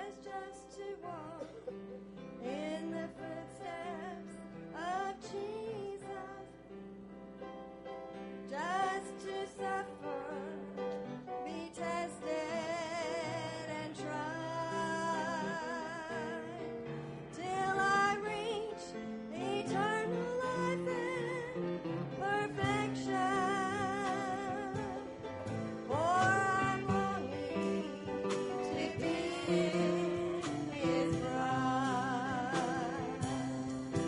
just to walk in the footsteps of Jesus, just to suffer, be tested and tried, till I reach eternal life and perfection. For I'm longing to be His bride.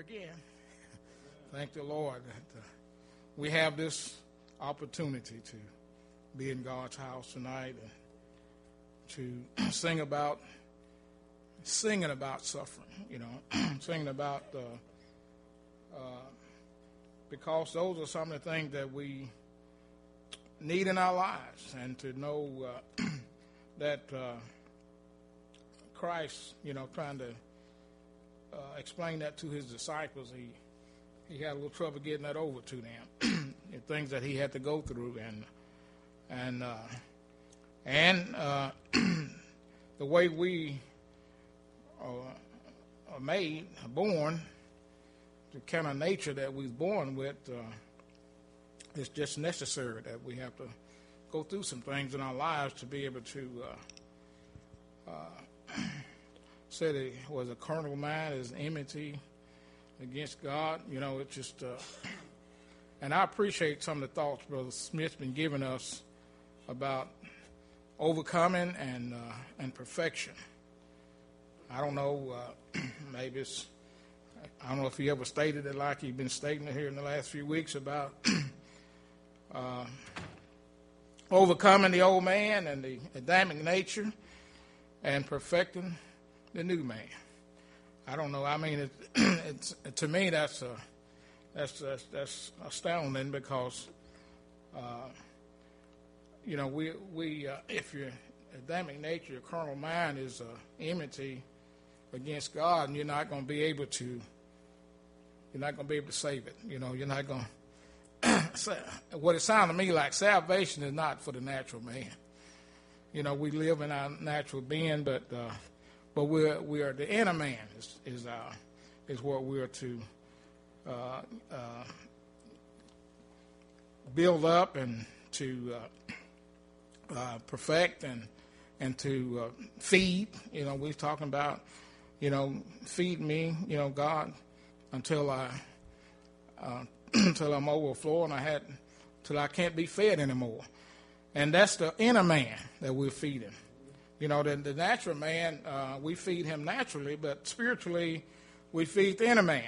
again. Thank the Lord that we have this opportunity to be in God's house tonight and to singing about suffering, singing about because those are some of the things that we need in our lives, and to know that Christ, trying to explain that to his disciples, he had a little trouble getting that over to them, the things that he had to go through, and the way we are made, born, the kind of nature that we was born with, it's just necessary that we have to go through some things in our lives to be able to say that it was a carnal mind is enmity against God. It's just, and I appreciate some of the thoughts Brother Smith's been giving us about overcoming and perfection. I don't know, maybe it's, I don't know if he ever stated it like he's been stating it here in the last few weeks about overcoming the old man and the Adamic nature and perfecting the new man. I don't know. I mean, it's to me that's astounding because we if your Adamic nature, your carnal mind is enmity against God, and you're not going to be able to save it. You're not going to. What it sounds to me like, salvation is not for the natural man. We live in our natural being, but we are the inner man is what we are to build up and to perfect and to feed. We're talking about feed me, God, until I'm overflowing. Till I can't be fed anymore. And that's the inner man that we're feeding. The natural man, we feed him naturally, but spiritually, we feed the inner man.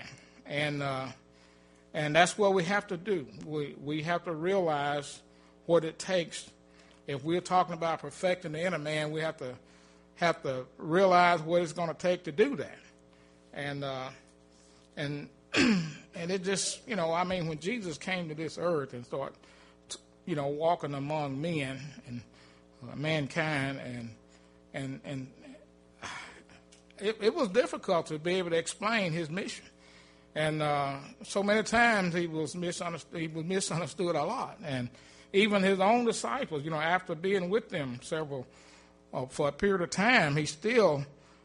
And that's what we have to do. We have to realize what it takes. If we're talking about perfecting the inner man, we have to realize what it's going to take to do that. And it just, when Jesus came to this earth and started, walking among men and mankind, and it was difficult to be able to explain his mission. And so many times he was misunderstood a lot. And even his own disciples, after being with them for a period of time, he still,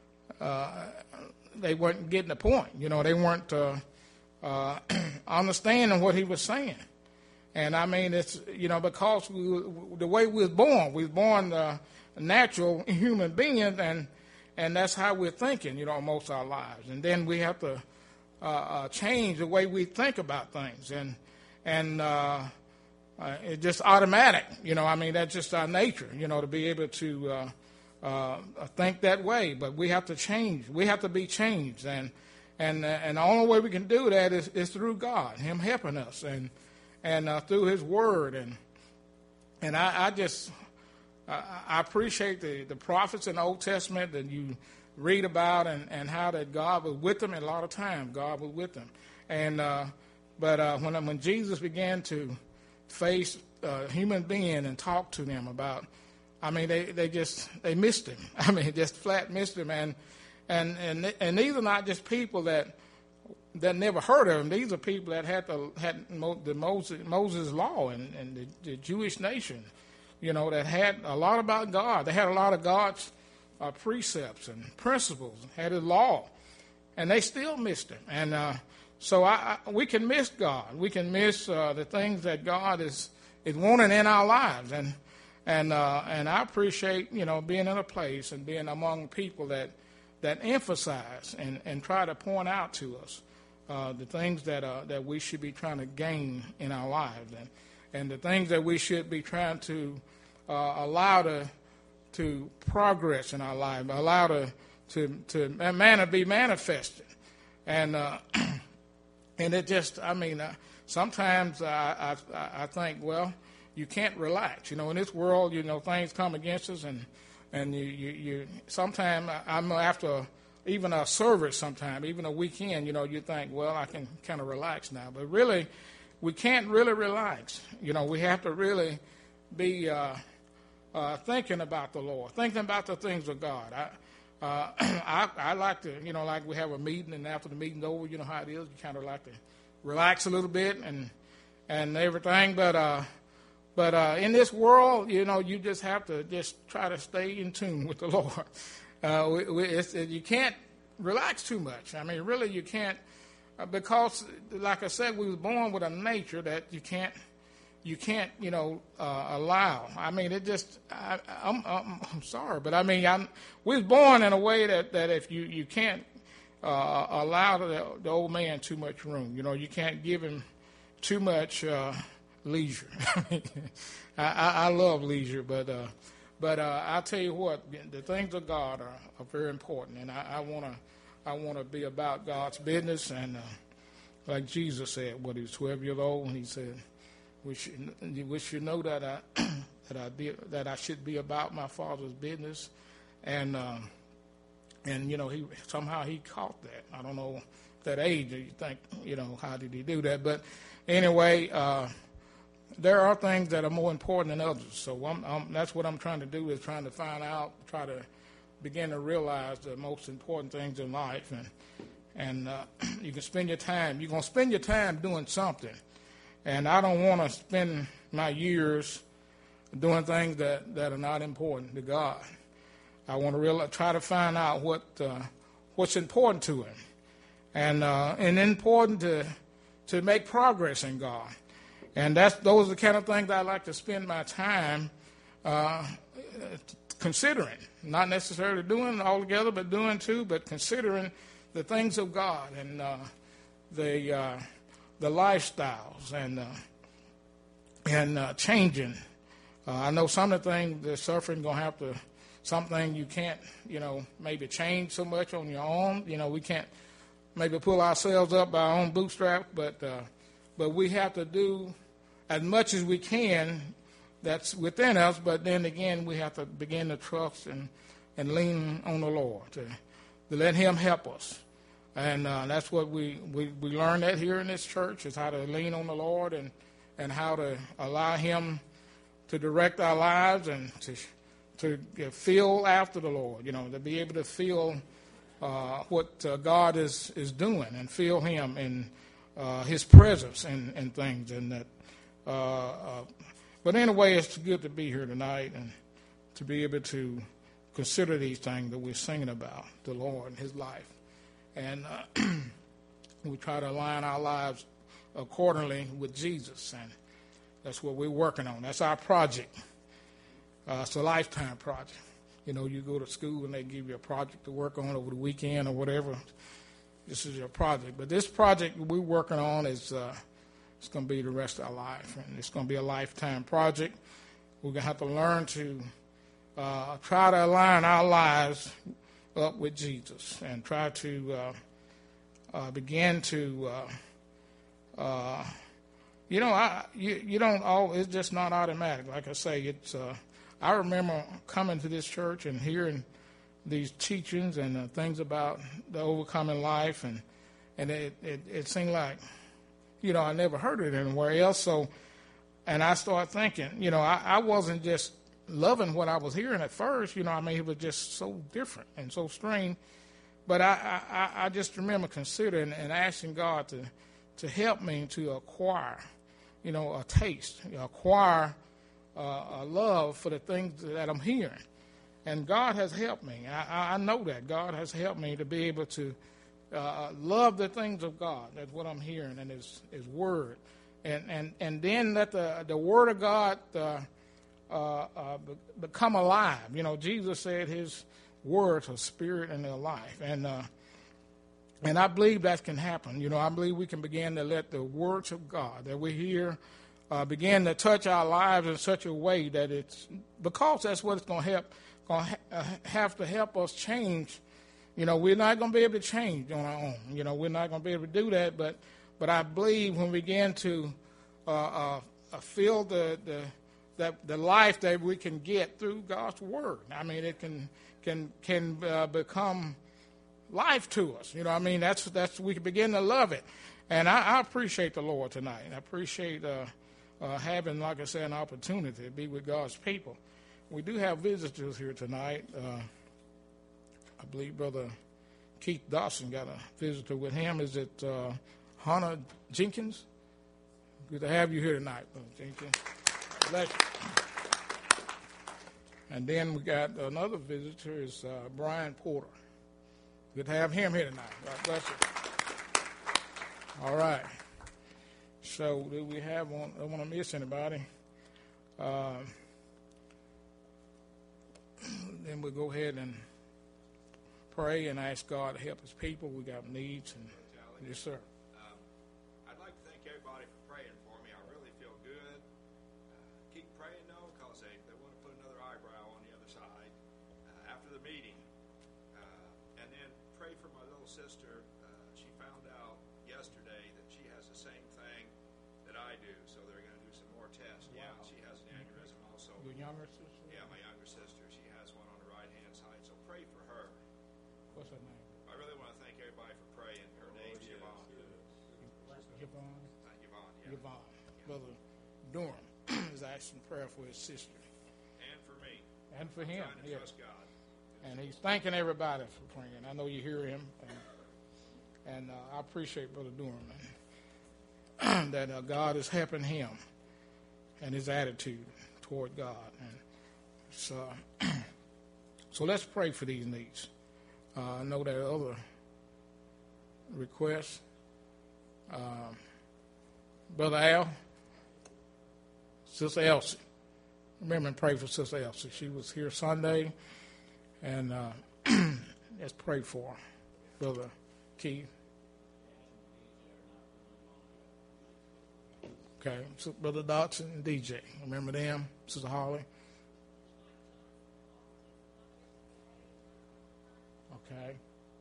they weren't getting the point. They weren't understanding what he was saying. And I mean, it's, because the way we was born natural human beings, and that's how we're thinking, most of our lives. And then we have to change the way we think about things. And it's just automatic, that's just our nature, to be able to think that way. But we have to change. We have to be changed. And the only way we can do that is through God, him helping us, and through his word. And I appreciate the prophets in the Old Testament that you read about, and how that God was with them. And a lot of times God was with them. But when Jesus began to face a human being and talk to them about, they missed him. Just flat missed him. And these are not just people that never heard of him. These are people that had the Moses law and the Jewish nation, that had a lot about God. They had a lot of God's precepts and principles, had his law, and they still missed him. And so we can miss God. We can miss the things that God is wanting in our lives. And I appreciate being in a place and being among people that emphasize and try to point out to us the things that we should be trying to gain in our lives, and the things that we should be trying to allow to progress in our life, allow to be manifested. And And it just, sometimes I think, well, you can't relax. In this world, things come against us, and you sometimes I'm after even a service sometime, even a weekend, you think, well, I can kind of relax now. But really, we can't really relax. We have to really be thinking about the Lord, thinking about the things of God. I like to, like we have a meeting, and after the meeting's over, you know how it is, you kind of like to relax a little bit and everything. But in this world, you just have to just try to stay in tune with the Lord. You can't relax too much. Really, you can't, because, like I said, we was born with a nature that you can't, allow. It just, I'm sorry, but we was born in a way that if you can't allow the old man too much room. You can't give him too much leisure. I love leisure, but I'll tell you what, the things of God are very important, and I want to be about God's business. And like Jesus said, when he was 12 years old, and he said, "We should know that I should be about my Father's business," and he somehow he caught that. I don't know that age. You think, how did he do that? But anyway. There are things that are more important than others. So that's what I'm trying to do, is trying to find out, try to begin to realize the most important things in life. And you can spend your time. You're going to spend your time doing something. And I don't want to spend my years doing things that are not important to God. I want to try to find out what's important to him. And important to make progress in God. And those are the kind of things I like to spend my time considering. Not necessarily doing altogether, but doing too, but considering the things of God and the lifestyles and changing. I know some of the things the suffering going to have to, something you can't, maybe change so much on your own. We can't maybe pull ourselves up by our own bootstraps, but we have to do as much as we can that's within us, but then again, we have to begin to trust and lean on the Lord to let him help us. And that's what we learn that here in this church, is how to lean on the Lord and how to allow him to direct our lives and to feel after the Lord, to be able to feel what God is doing and feel him in his presence and things. And that. But anyway, it's good to be here tonight and to be able to consider these things that we're singing about, the Lord and his life. And we try to align our lives accordingly with Jesus. And that's what we're working on. That's our project. It's a lifetime project. You go to school and they give you a project to work on over the weekend or whatever. This is your project. But this project we're working on is it's going to be the rest of our life. And it's going to be a lifetime project. We're going to have to learn to try to align our lives up with Jesus and try to begin to, you don't always, it's just not automatic. Like I say, it's, I remember coming to this church and hearing these teachings and things about the overcoming life, and it seemed like, I never heard it anywhere else. So, and I started thinking, I wasn't just loving what I was hearing at first. It was just so different and so strange. But I just remember considering and asking God to help me to acquire, a taste, acquire a love for the things that I'm hearing. And God has helped me. I know that. God has helped me to be able to love the things of God. That's what I'm hearing, and His Word. And then let the Word of God become alive. Jesus said His words are spirit and they're life. And I believe that can happen. I believe we can begin to let the words of God that we hear begin to touch our lives in such a way that because that's what it's going to have to help us change. We're not going to be able to change on our own. We're not going to be able to do that, but But I believe when we begin to feel the life that we can get through God's Word, I mean, it can become life to us. You know, I mean, that's we can begin to love it. And I appreciate the Lord tonight. I appreciate having, like I said, an opportunity to be with God's people. We do have visitors here tonight. I believe Brother Keith Dawson got a visitor with him. Is it Hannah Jenkins? Good to have you here tonight, Brother Jenkins. Bless you. And then we got another visitor, is Brian Porter. Good to have him here tonight. God bless you. All right. So do we have one? I don't want to miss anybody. Then we'll go ahead and pray and ask God to help His people. We got needs. And yes, sir. I'd like to thank everybody for praying for me. I really feel good. Keep praying, though, because they want to put another eyebrow on the other side after the meeting. And then pray for my little sister. She found out yesterday that she has the same thing that I do, so they're going to do some more tests. Wow. Yeah, she has an aneurysm also. Your younger sister? Yeah, my younger sister. She has one on the right-hand side, so pray for her. What's her name? I really want to thank everybody for praying. Her name's Yvonne. Yvonne? Yvonne, yeah. Yvonne. Brother Durham is asking prayer for his sister. And for me. And for him, Trying to yeah. trust God. And he's thanking everybody for praying. I know you hear him. And I appreciate Brother Durham, that God is helping him and his attitude toward God. And so let's pray for these needs. I know there are other requests. Brother Al, Sister Elsie. Remember and pray for Sister Elsie. She was here Sunday, and let's pray for her. Brother Keith. Okay, so Brother Dodson and DJ. Remember them? Sister Holly. Okay.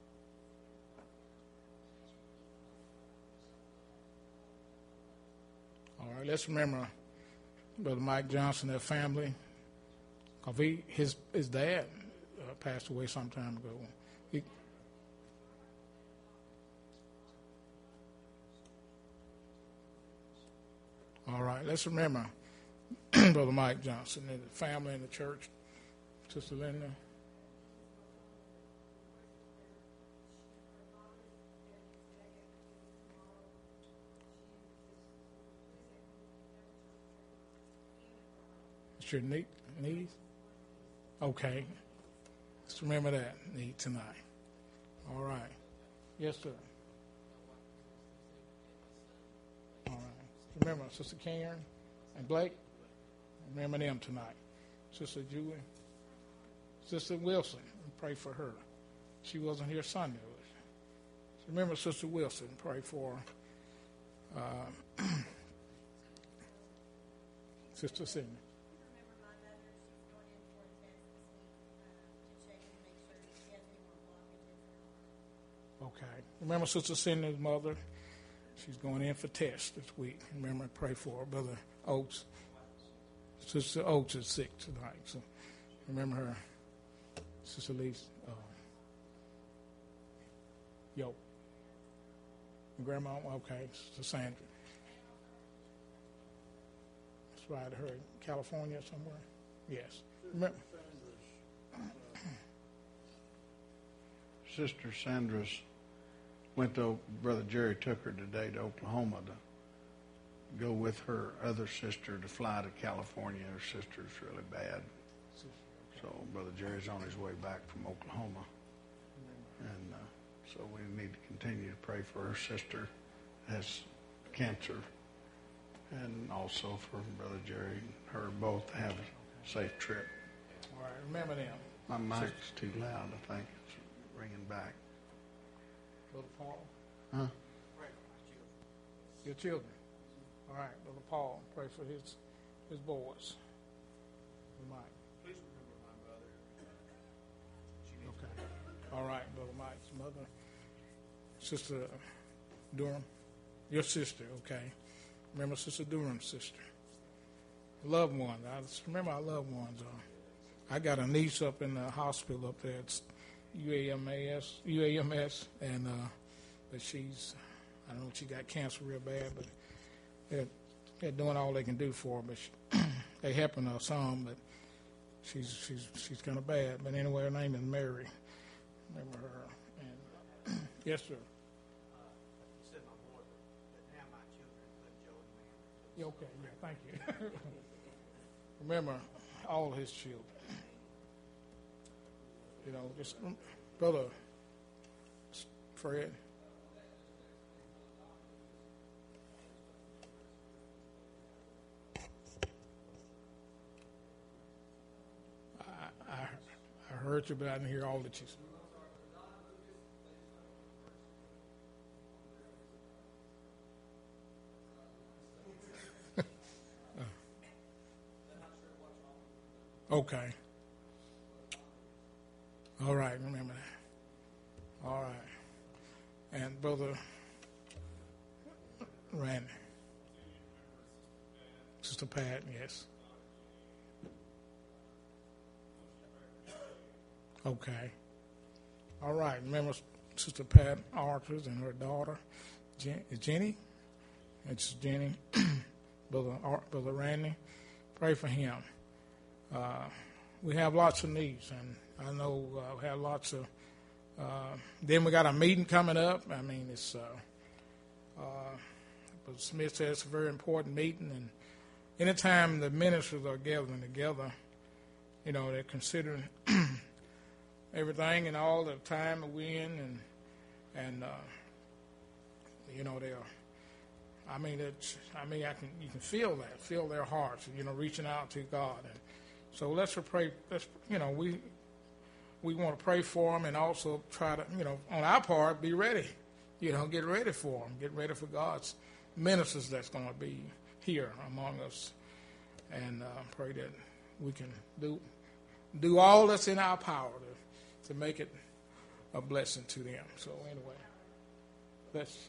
All right, let's remember Brother Mike Johnson, their family. His dad passed away some time ago. All right, let's remember Brother Mike Johnson and the family and the church. Sister Linda. It's your need? Okay. Let's remember that need tonight. All right. Yes, sir. All right. Remember Sister Karen and Blake? Remember them tonight. Sister Julie. Sister Wilson. Pray for her. She wasn't here Sunday. So remember Sister Wilson. Pray for her. Sister Sidney. Okay. Remember Sister Cindy's mother? She's going in for tests this week. Remember, pray for her. Brother Oates. Sister Oates is sick tonight, so remember her. Sister Lisa. Yo. Grandma, okay. Sister Sandra. That's right. Her in California somewhere. Yes. Remember. Sister Sandra's went to, Brother Jerry took her today to Oklahoma to go with her other sister to fly to California. Her sister's really bad. So Brother Jerry's on his way back from Oklahoma. And so we need to continue to pray for her sister who has cancer. And also for Brother Jerry and her both to have a safe trip. All right, remember them. My mic's too loud, I think. It's ringing back. Brother Paul? Huh? Pray for your children. All right, Brother Paul, pray for his boys. Mike. Please remember my mother. Okay. All right, Brother Mike's mother. Sister Durham. Your sister, okay. Remember Sister Durham's sister. Loved one. I just remember our loved ones. I got a niece up in the hospital up there at UAMS, and but she's, I don't know if she got cancer real bad, but they're doing all they can do for her, but they're helping her some, but she's kind of bad. But anyway, her name is Mary. Remember her. And yes, sir. You said my boy, but now my children put Joe and Mary. Yeah, okay, yeah, thank you. Remember all his children. You know, just Brother Fred. I heard you, but I didn't hear all that you said. Okay. All right, remember that. All right. And Brother Randy. Sister Pat, yes. Okay. All right. Remember Sister Pat Archers and her daughter, Jenny? It's Jenny. Brother Randy. Pray for him. We have lots of needs, and I know we have lots of. Then we got a meeting coming up. I mean, it's. But Smith says it's a very important meeting, and anytime the ministers are gathering together, you know, they're considering everything and all the time that we're in, and you know, they're. I mean, you can feel their hearts, you know, reaching out to God. And so let's pray. You know, we want to pray for them and also try to, you know, on our part, be ready. You know, get ready for them. Get ready for God's ministers that's going to be here among us. And pray that we can do all that's in our power to make it a blessing to them. So anyway, let's.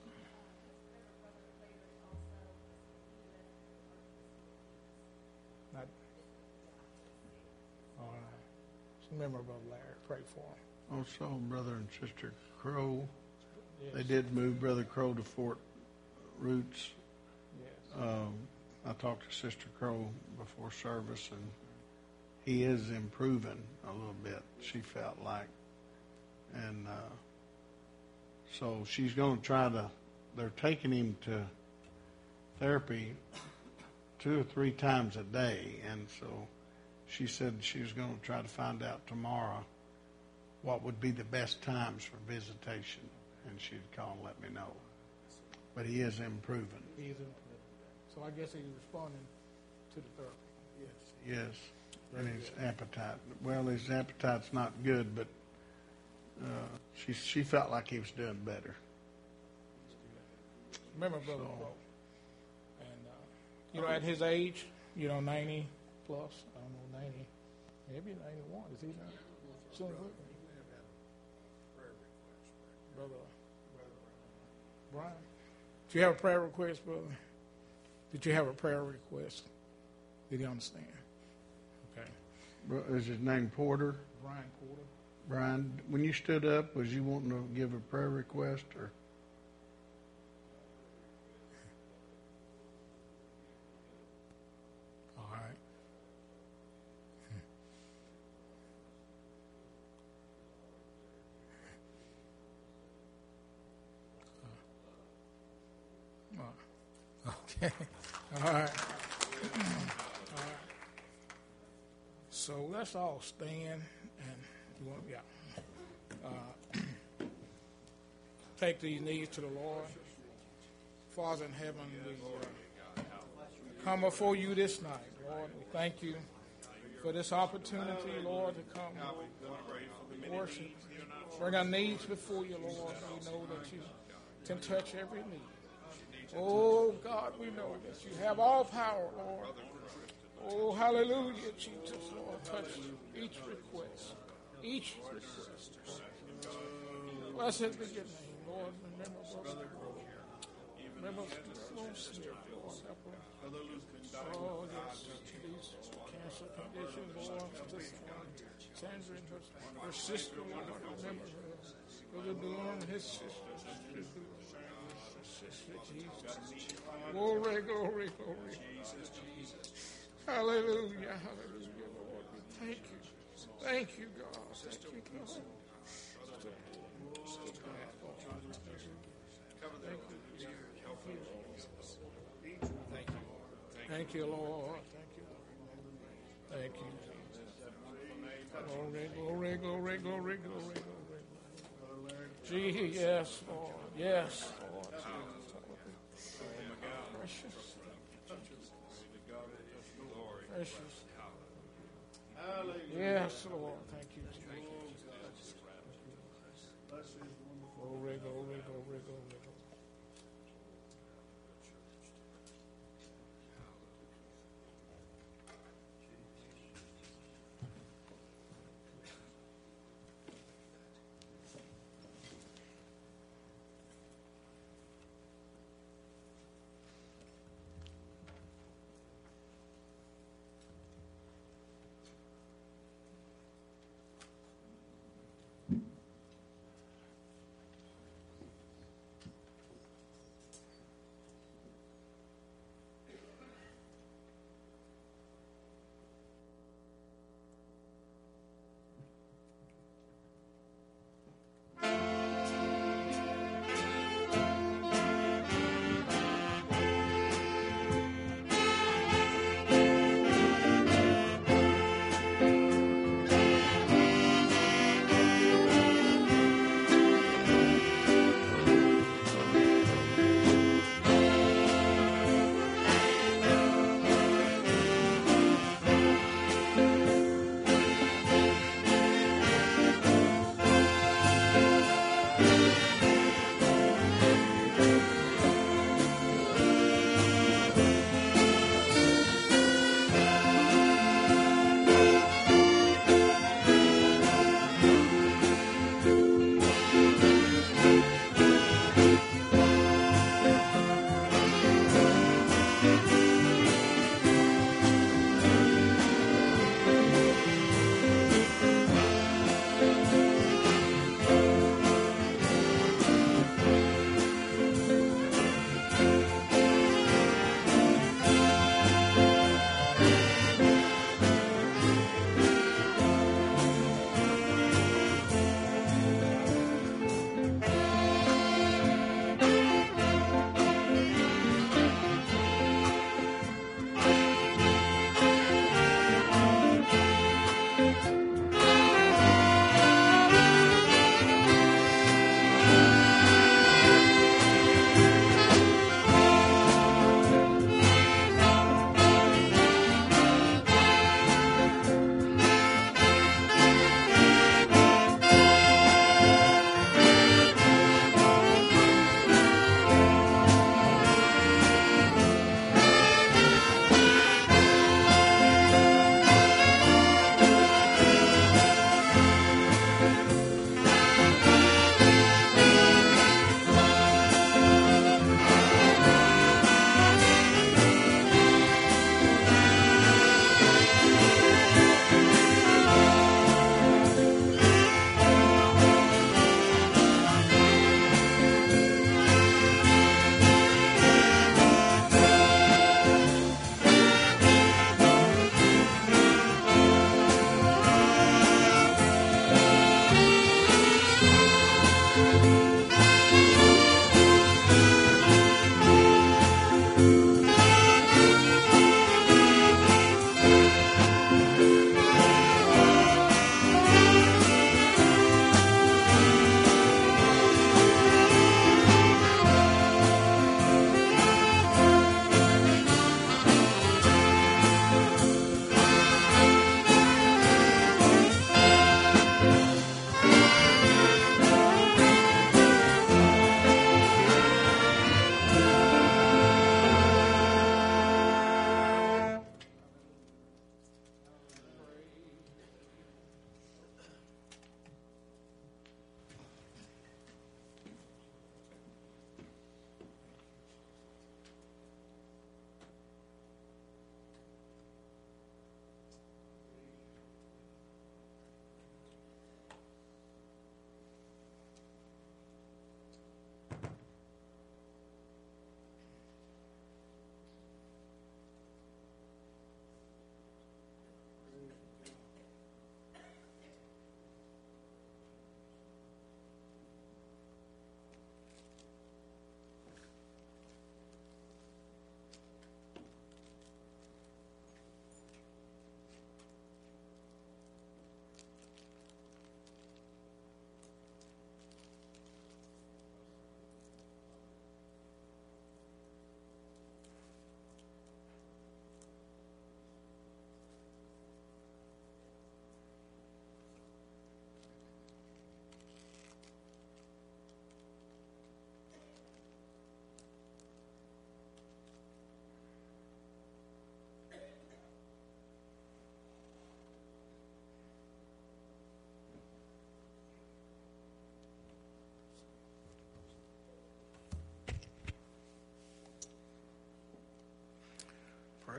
Remember Brother Larry, pray for him. Also, Brother and Sister Crow, Yes. they did move Brother Crow to Fort Roots. Yes. I talked to Sister Crow before service, and he is improving a little bit, she felt like. And so she's going to try to, they're taking him to therapy 2 or 3 times a day, and so she said she was going to try to find out tomorrow what would be the best times for visitation, and she'd call and let me know. But he is improving. He is improving. So I guess he's responding to the therapy. Yes. Yes, and his appetite. Well, his appetite's not good, but she felt like he was doing better. Remember Brother Crow. And, you know, at his age, you know, 90 plus, I don't know, 90, maybe 91. Is he not? Soon Brother Brian. Do you have a prayer request, brother? Did you have a prayer request? Did he understand? Okay. Is his name Porter? Brian Porter. Brian, when you stood up, was you wanting to give a prayer request, or? All right. Okay. All right. So let's all stand and take these needs to the Lord. Father in heaven, we come before you this night, Lord. We thank you for this opportunity, Lord, to come worship. Bring our needs before you, Lord. We know that you can touch every need. Oh, God, we know that you have all power, Lord. Oh, hallelujah, Jesus, Lord. Touch each request. Each request. Blessed be your name, Lord. Remember, Brother Crow. Remember, Lord, Smith, Lord, help her. Oh, yes, Jesus, cancer condition, Lord, this one, Sandra and her sister, Lord, remember her. Brother Durham, his sister, Jesus. Glory, glory, glory. Hallelujah, hallelujah, Lord. We thank you. Thank you, God. Thank you, God. Thank you, Lord. Thank you. Glory, glory, glory, glory, glory, glory. Gee, yes, Lord. Yes, Lord. Precious. Precious. Yes, Lord. Thank you, Jesus. Glory, glory, glory, glory.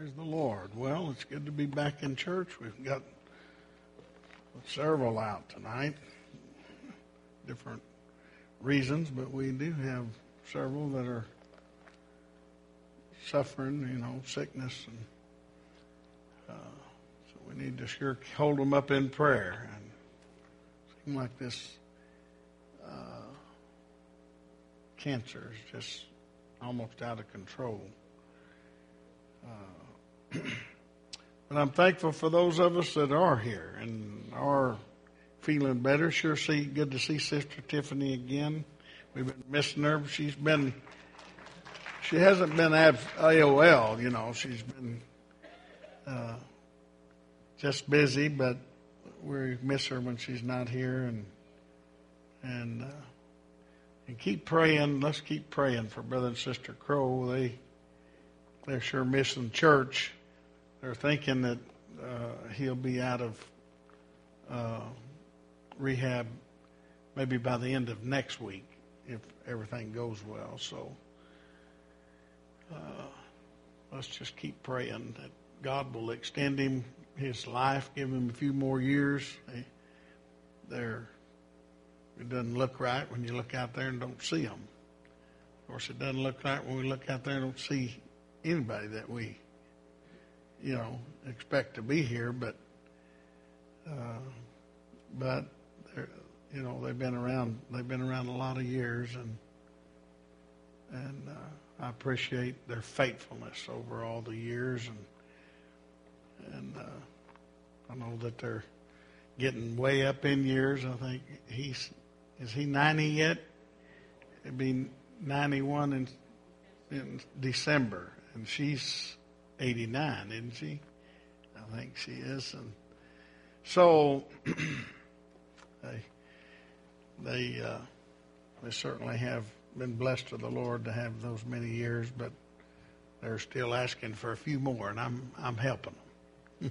Praise the Lord. Well, it's good to be back in church. We've got several out tonight. Different reasons, but we do have several that are suffering, sickness. And so we need to sure hold them up in prayer. And it seems like this cancer is just almost out of control. But I'm thankful for those of us that are here and are feeling better. Sure, good to see Sister Tiffany again. We've been missing her. She hasn't been at AOL, She's been just busy, but we miss her when she's not here. And keep praying. Let's keep praying for Brother and Sister Crow. They're sure missing church. They're thinking that he'll be out of rehab maybe by the end of next week if everything goes well. So let's just keep praying that God will extend him his life, give him a few more years. It doesn't look right when you look out there and don't see them. Of course, it doesn't look right when we look out there and don't see anybody that we expect to be here, but they've been around a lot of years, and I appreciate their faithfulness over all the years, and I know that they're getting way up in years. I think is he 90 yet? It'd be 91 in December, and she's 89, isn't she? I think she is. And so they certainly have been blessed of the Lord to have those many years, but they're still asking for a few more, and I'm helping them.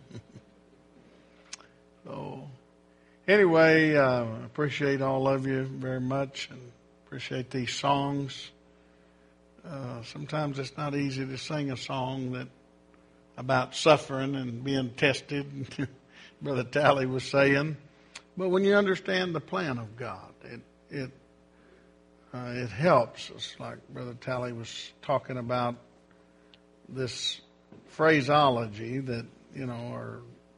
So anyway, appreciate all of you very much, and appreciate these songs. Sometimes it's not easy to sing a song about suffering and being tested, Brother Talley was saying. But when you understand the plan of God, it helps. It's like Brother Talley was talking about this phraseology that, are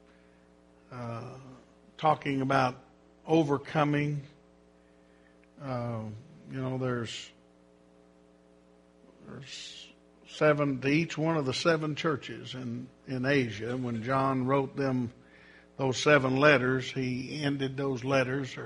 talking about overcoming. There's 7 to each one of the 7 churches in Asia. When John wrote them those 7 letters, he ended those letters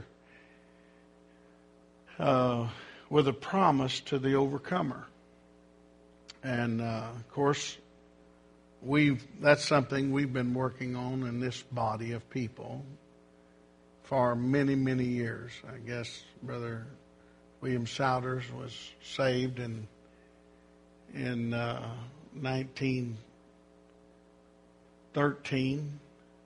with a promise to the overcomer. And of course, that's something we've been working on in this body of people for many, many years. I guess Brother William Souders was saved in 1913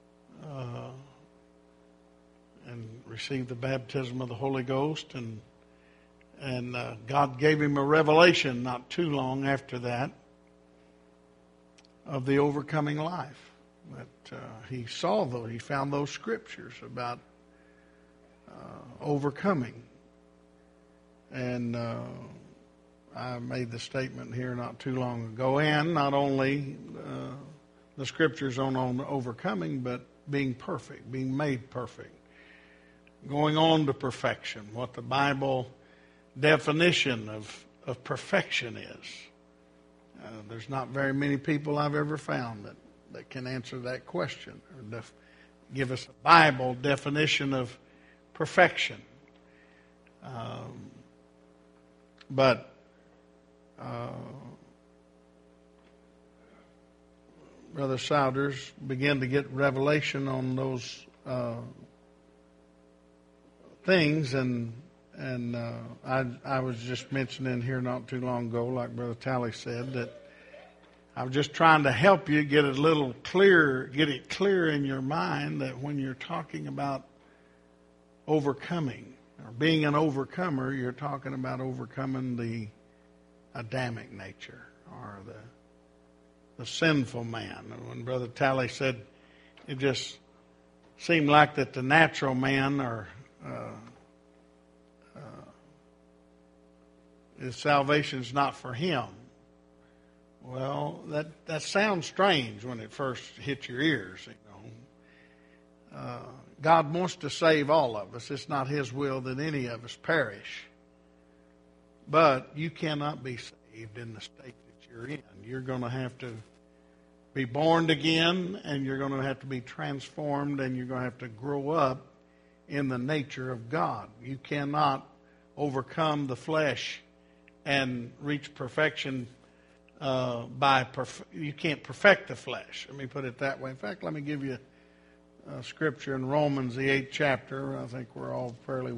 and received the baptism of the Holy Ghost, and God gave him a revelation not too long after that of the overcoming life. That he found those scriptures about overcoming, and I made the statement here not too long ago, and not only the scriptures on overcoming, but being perfect, being made perfect, going on to perfection, what the Bible definition of perfection is. There's not very many people I've ever found that can answer that question or give us a Bible definition of perfection. But Brother Souders began to get revelation on those things, and I was just mentioning here not too long ago, like Brother Talley said, that I was just trying to help you get it clear in your mind that when you're talking about overcoming or being an overcomer, you're talking about overcoming the Adamic nature or the sinful man. And when Brother Talley said it just seemed like that the natural man his salvation's not for him. Well, that sounds strange when it first hit your ears, you know. God wants to save all of us. It's not His will that any of us perish. But you cannot be saved in the state that you're in. You're going to have to be born again, and you're going to have to be transformed, and you're going to have to grow up in the nature of God. You cannot overcome the flesh and reach perfection you can't perfect the flesh. Let me put it that way. In fact, let me give you a scripture in Romans, the 8th chapter. I think we're all fairly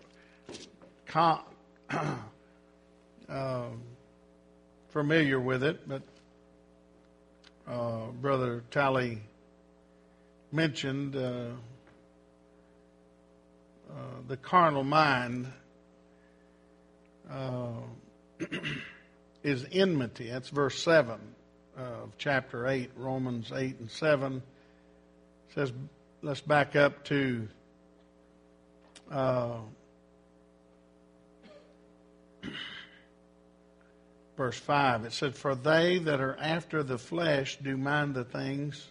familiar with it, but Brother Talley mentioned the carnal mind is enmity. That's verse 7 of chapter 8, Romans 8 and 7. It says, let's back up to verse 5. It said, for they that are after the flesh do mind the things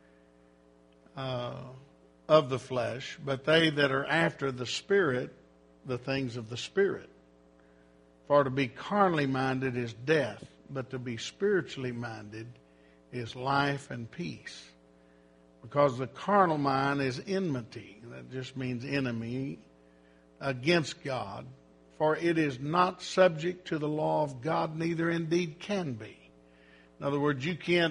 of the flesh, but they that are after the Spirit, the things of the Spirit. For to be carnally minded is death, but to be spiritually minded is life and peace. Because the carnal mind is enmity, that just means enemy, against God. For it is not subject to the law of God, neither indeed can be. In other words, you can't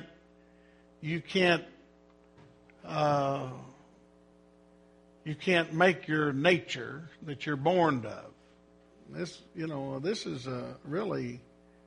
make your nature that you're born of. This is really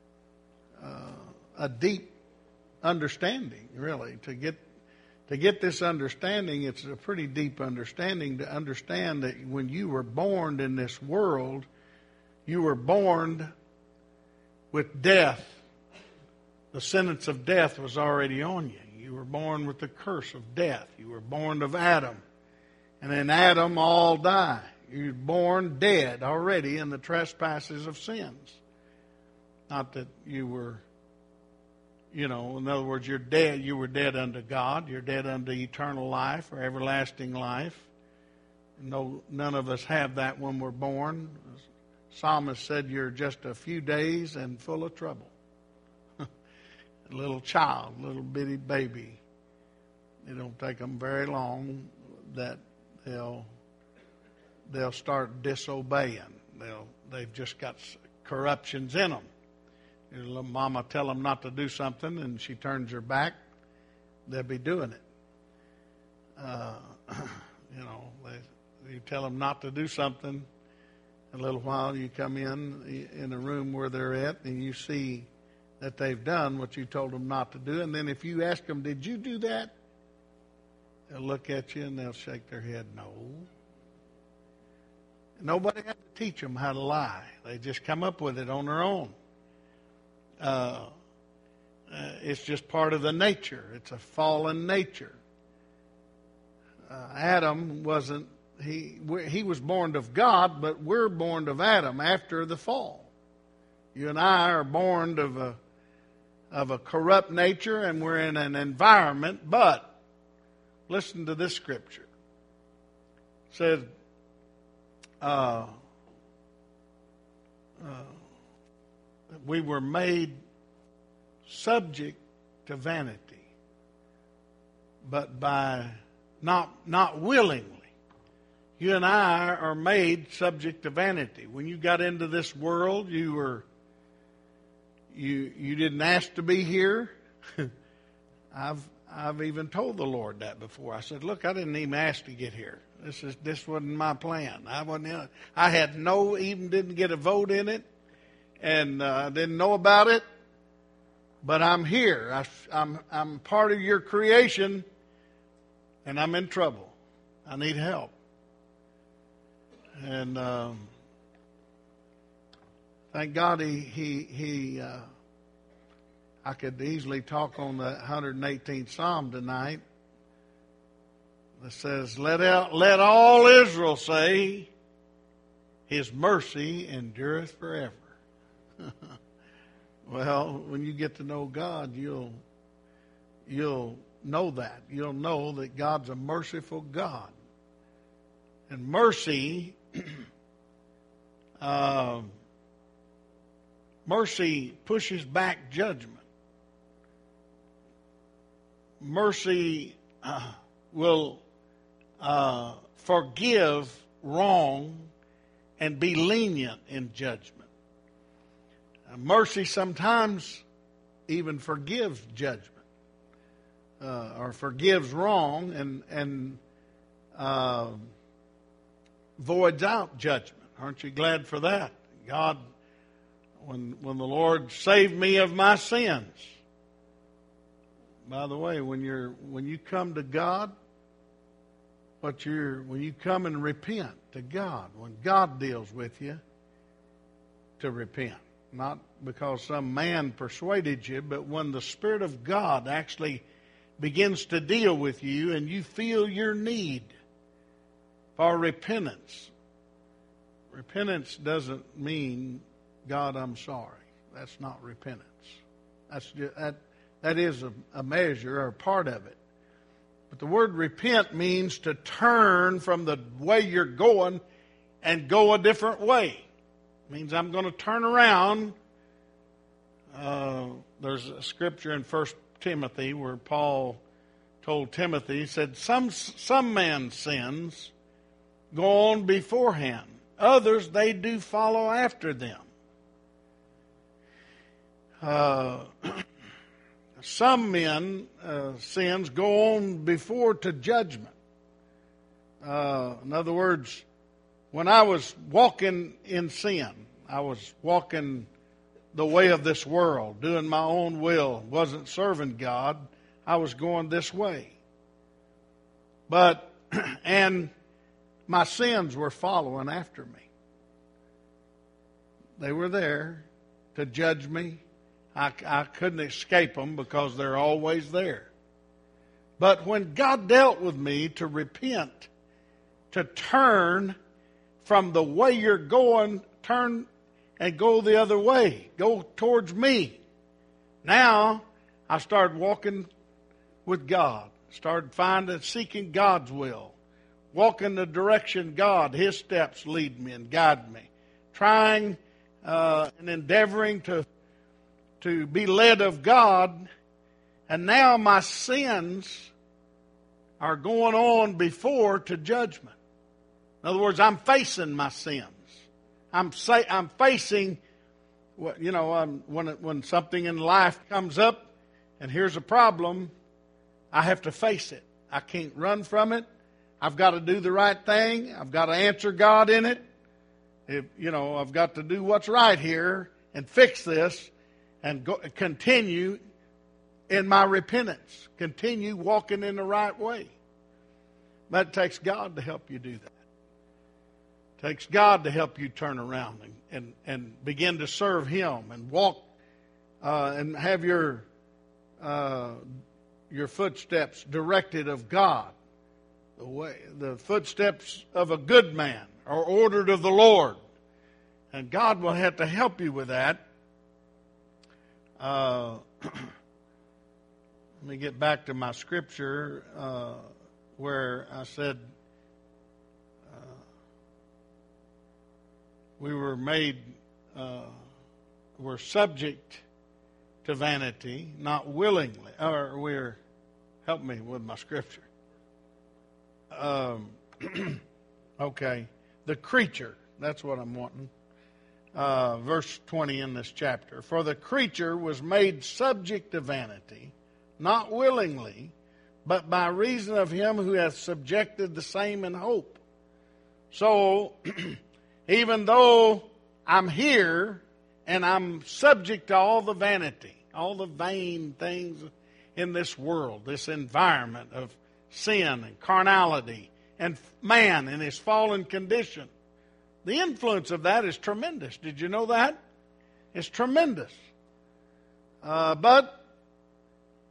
a deep understanding, really. To get this understanding, it's a pretty deep understanding to understand that when you were born in this world, you were born with death. The sentence of death was already on you. You were born with the curse of death. You were born of Adam. And in Adam all die. You're born dead already in the trespasses of sins. Not that you were, in other words, you're dead. You were dead unto God. You're dead unto eternal life or everlasting life. No, none of us have that when we're born. The psalmist said you're just a few days and full of trouble. A little child, little bitty baby. It don't take them very long that they'll start disobeying. They've just got corruptions in them. Your little mama tell them not to do something, and she turns her back. They'll be doing it. You tell them not to do something. A little while, you come in a room where they're at, and you see that they've done what you told them not to do. And then if you ask them, "Did you do that?" They'll look at you and they'll shake their head, "No." Nobody had to teach them how to lie. They just come up with it on their own. It's just part of the nature. It's a fallen nature. Adam wasn't, he was born of God, but we're born of Adam after the fall. You and I are born of a corrupt nature, and we're in an environment, but listen to this scripture. It says, we were made subject to vanity, but by not willingly. You and I are made subject to vanity. When you got into this world, you didn't ask to be here. I've even told the Lord that before. I said, "Look, I didn't even ask to get here. This wasn't my plan. I had didn't get a vote in it, and didn't know about it. But I'm here. I'm part of your creation, and I'm in trouble. I need help." And thank God I I could easily talk on the 118th Psalm tonight that says, let all Israel say, His mercy endureth forever. Well, when you get to know God, you'll know that. You'll know that God's a merciful God. And mercy, mercy pushes back judgment. Mercy will forgive wrong and be lenient in judgment. Mercy sometimes even forgives judgment or forgives wrong and voids out judgment. Aren't you glad for that? God, when the Lord saved me of my sins. By the way, when you come to God, when you come and repent to God, when God deals with you, to repent. Not because some man persuaded you, but when the Spirit of God actually begins to deal with you and you feel your need for repentance. Repentance doesn't mean, God, I'm sorry. That's not repentance. That is a measure or a part of it. But the word repent means to turn from the way you're going and go a different way. It means I'm going to turn around. There's a scripture in 1 Timothy where Paul told Timothy, he said, some man's sins go on beforehand. Others, they do follow after them. Some men's sins go on before to judgment. In other words, when I was walking in sin, I was walking the way of this world, doing my own will, wasn't serving God. I was going this way. And my sins were following after me. They were there to judge me. I couldn't escape them because they're always there. But when God dealt with me to repent, to turn from the way you're going, turn and go the other way. Go towards me. Now, I started walking with God. Started seeking God's will. Walking the direction God, His steps lead me and guide me. Trying and endeavoring to be led of God. And now my sins are going on before to judgment. In other words, I'm facing my sins. I'm facing, when something in life comes up and here's a problem, I have to face it. I can't run from it. I've got to do the right thing. I've got to answer God in it. I've got to do what's right here and fix this and continue in my repentance. Continue walking in the right way. But it takes God to help you do that. It takes God to help you turn around and begin to serve Him and walk and have your footsteps directed of God. The footsteps of a good man are ordered of the Lord. And God will have to help you with that. Let me get back to my scripture where I said we were we're subject to vanity, not willingly. Help me with my scripture. Okay. The creature, that's what I'm wanting. Verse 20 in this chapter. For the creature was made subject to vanity, not willingly, but by reason of Him who hath subjected the same in hope. So, even though I'm here and I'm subject to all the vanity, all the vain things in this world, this environment of sin and carnality and man in his fallen condition, the influence of that is tremendous. Did you know that? It's tremendous. But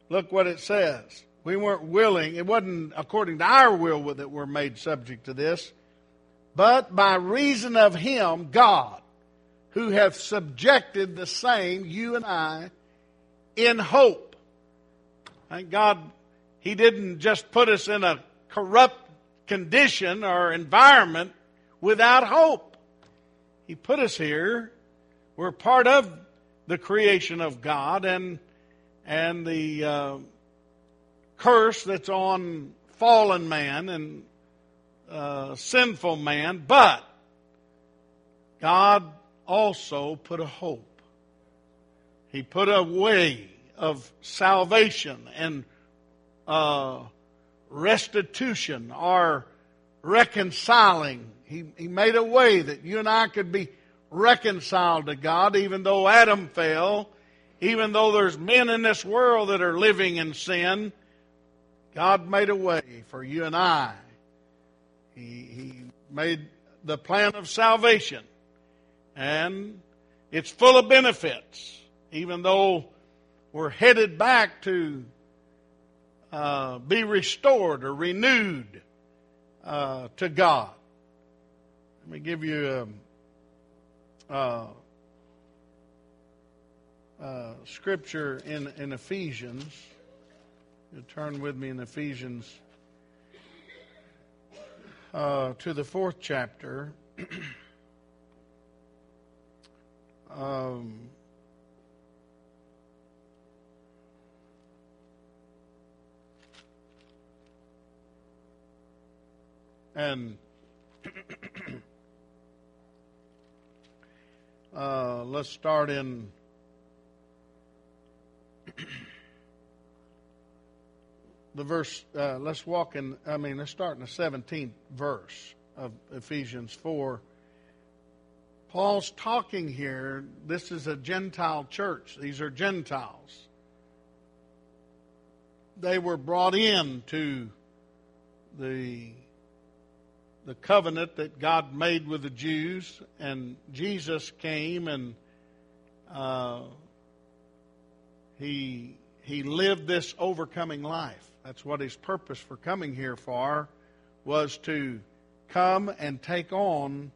Look what it says. We weren't willing. It wasn't according to our will that we're made subject to this, but by reason of Him, God, who hath subjected the same, you and I, in hope. Thank God He didn't just put us in a corrupt condition or environment without hope. He put us here. We're part of the creation of God and the curse that's on fallen man and sinful man. But God also put a hope. He put a way of salvation and restitution or reconciling. He made a way that you and I could be reconciled to God, even though Adam fell, even though there's men in this world that are living in sin. God made a way for you and I. He made the plan of salvation, and it's full of benefits, even though we're headed back to be restored or renewed to God. Let me give you scripture in Ephesians. You turn with me in Ephesians to the 4th chapter. And let's start in the verse. Let's start in the 17th verse of Ephesians 4. Paul's talking here. This is a Gentile church. These are Gentiles. They were brought in to the covenant that God made with the Jews, and Jesus came and he lived this overcoming life. That's what His purpose for coming here for, was to come and take on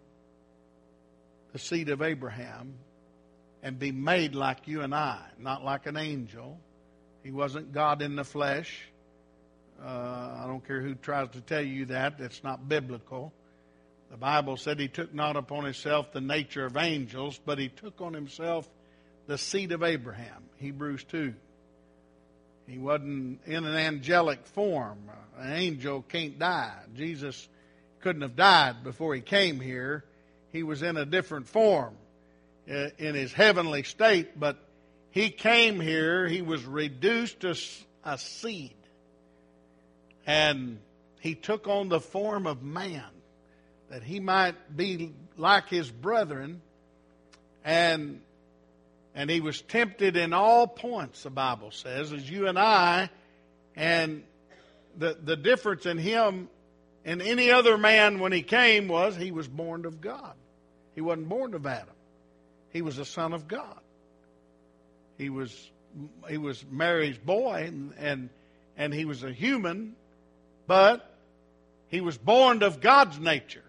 the seed of Abraham and be made like you and I, not like an angel. He wasn't God in the flesh. I don't care who tries to tell you that. That's not biblical. The Bible said He took not upon Himself the nature of angels, but He took on Himself the seed of Abraham. Hebrews 2. He wasn't in an angelic form. An angel can't die. Jesus couldn't have died before He came here. He was in a different form in His heavenly state, but He came here. He was reduced to a seed. And He took on the form of man, that He might be like His brethren. And He was tempted in all points, the Bible says, as you and I. And the difference in Him and any other man when He came was He was born of God. He wasn't born of Adam. He was a son of God. He was Mary's boy, and He was a human, but He was born of God's nature.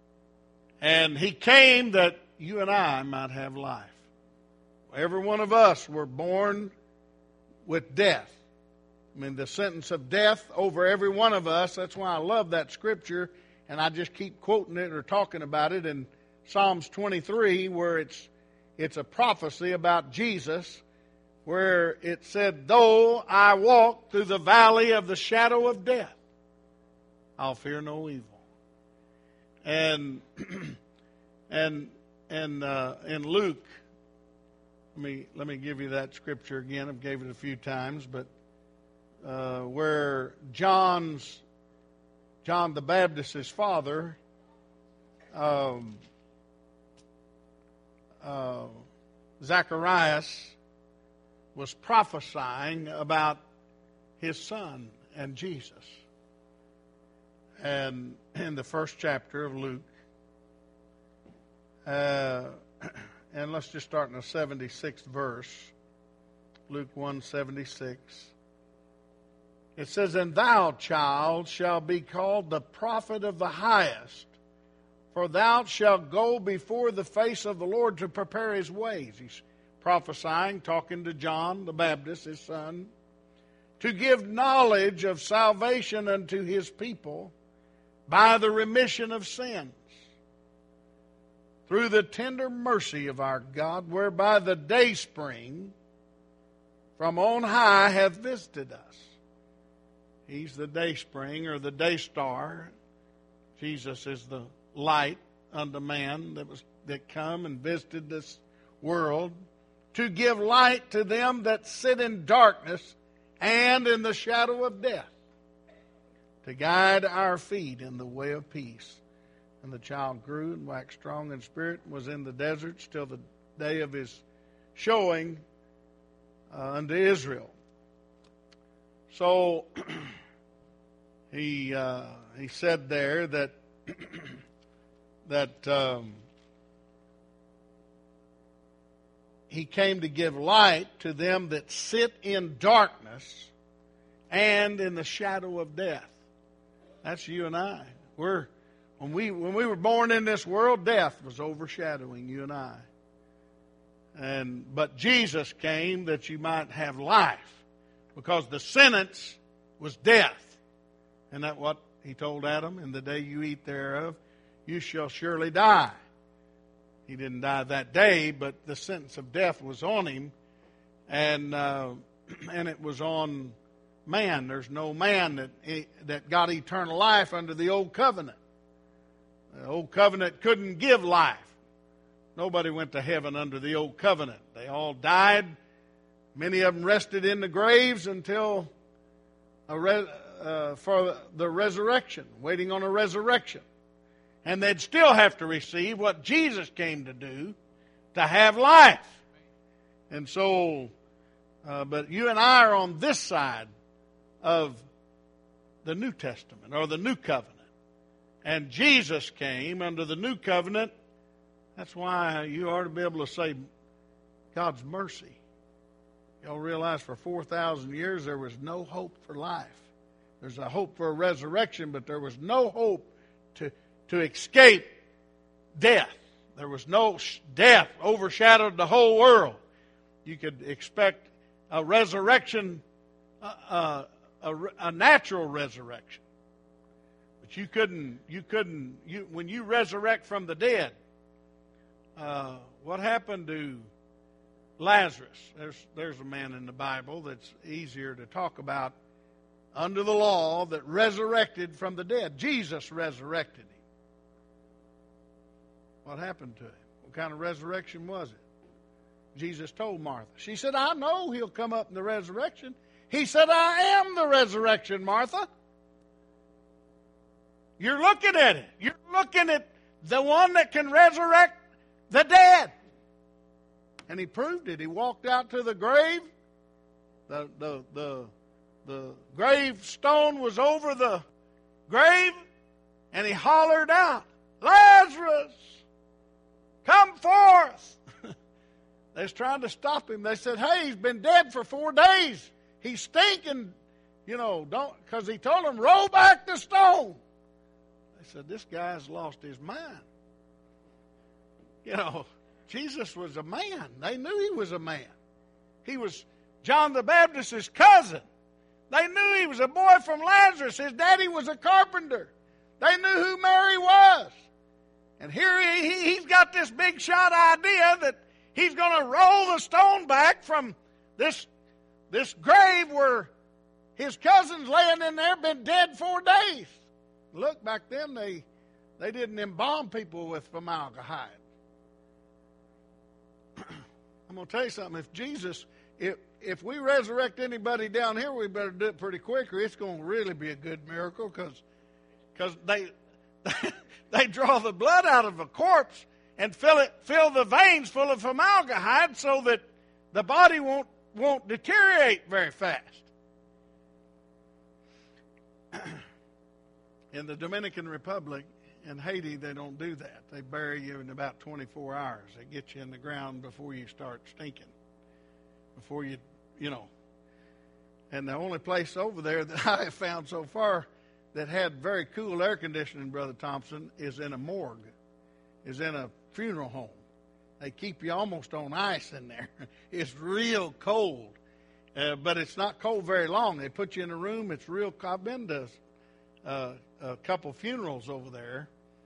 And He came that you and I might have life. Every one of us were born with death. I mean, the sentence of death over every one of us. That's why I love that scripture, and I just keep quoting it or talking about it in Psalms 23, where it's a prophecy about Jesus, where it said, "Though I walk through the valley of the shadow of death, I'll fear no evil." And in Luke, let me give you that scripture again. I've gave it a few times, but where John the Baptist's father, Zacharias, was prophesying about his son and Jesus. And in the 1st chapter of Luke, and let's just start in the 76th verse, Luke 1:76. It says, "And thou, child, shall be called the prophet of the highest, for thou shalt go before the face of the Lord to prepare his ways." He's prophesying, talking to John the Baptist, his son, "to give knowledge of salvation unto his people by the remission of sins, through the tender mercy of our God, whereby the dayspring from on high hath visited us." He's the dayspring, or the day star. Jesus is the light unto man that come and visited this world, to give light to them that sit in darkness and in the shadow of death, to guide our feet in the way of peace. And the child grew and waxed strong in spirit, and was in the deserts till the day of his showing unto Israel. So he said there that he came to give light to them that sit in darkness and in the shadow of death. That's you and I. When we were born in this world, death was overshadowing you and I. But Jesus came that you might have life, because the sentence was death. Isn't that what he told Adam? "In the day you eat thereof, you shall surely die." He didn't die that day, but the sentence of death was on him, and it was on man. There's no man that got eternal life under the old covenant. The old covenant couldn't give life. Nobody went to heaven under the old covenant. They all died. Many of them rested in the graves until for the resurrection, waiting on a resurrection. And they'd still have to receive what Jesus came to do, to have life. And so, but you and I are on this side of the New Testament, or the New Covenant. And Jesus came under the New Covenant. That's why you ought to be able to say God's mercy. Y'all realize for 4,000 years there was no hope for life. There's a hope for a resurrection, but there was no hope to escape death. There was no death overshadowed the whole world. You could expect a resurrection, a natural resurrection, but you couldn't. When you resurrect from the dead, what happened to Lazarus? There's a man in the Bible that's easier to talk about under the law that resurrected from the dead. Jesus resurrected him. What happened to him? What kind of resurrection was it? Jesus told Martha. She said, "I know he'll come up in the resurrection." He said, "I am the resurrection, Martha." You're looking at it. You're looking at the one that can resurrect the dead. And he proved it. He walked out to the grave. The grave stone was over the grave, and he hollered out, "Lazarus, come forth." They was trying to stop him. They said, "Hey, he's been dead for 4 days. He's stinking, because he told them, roll back the stone." They said, "This guy's lost his mind." Jesus was a man. They knew he was a man. He was John the Baptist's cousin. They knew he was a boy from Lazarus. His daddy was a carpenter. They knew who Mary was. And here he's got this big shot idea that he's going to roll the stone back from this grave where his cousin's laying in there, been dead 4 days. Look, back then they didn't embalm people with formaldehyde. I'm going to tell you something. If we resurrect anybody down here, we better do it pretty quick, or it's going to really be a good miracle, because they draw the blood out of a corpse and fill the veins full of formaldehyde so that the body won't deteriorate very fast. In the Dominican Republic, in Haiti, they don't do that. They bury you in about 24 hours. They get you in the ground before you start stinking. Before you. And the only place over there that I have found so far that had very cool air conditioning, Brother Thompson, is in a morgue, is in a funeral home. They keep you almost on ice in there. It's real cold, but it's not cold very long. They put you in a room. It's real. I've been to a couple funerals over there.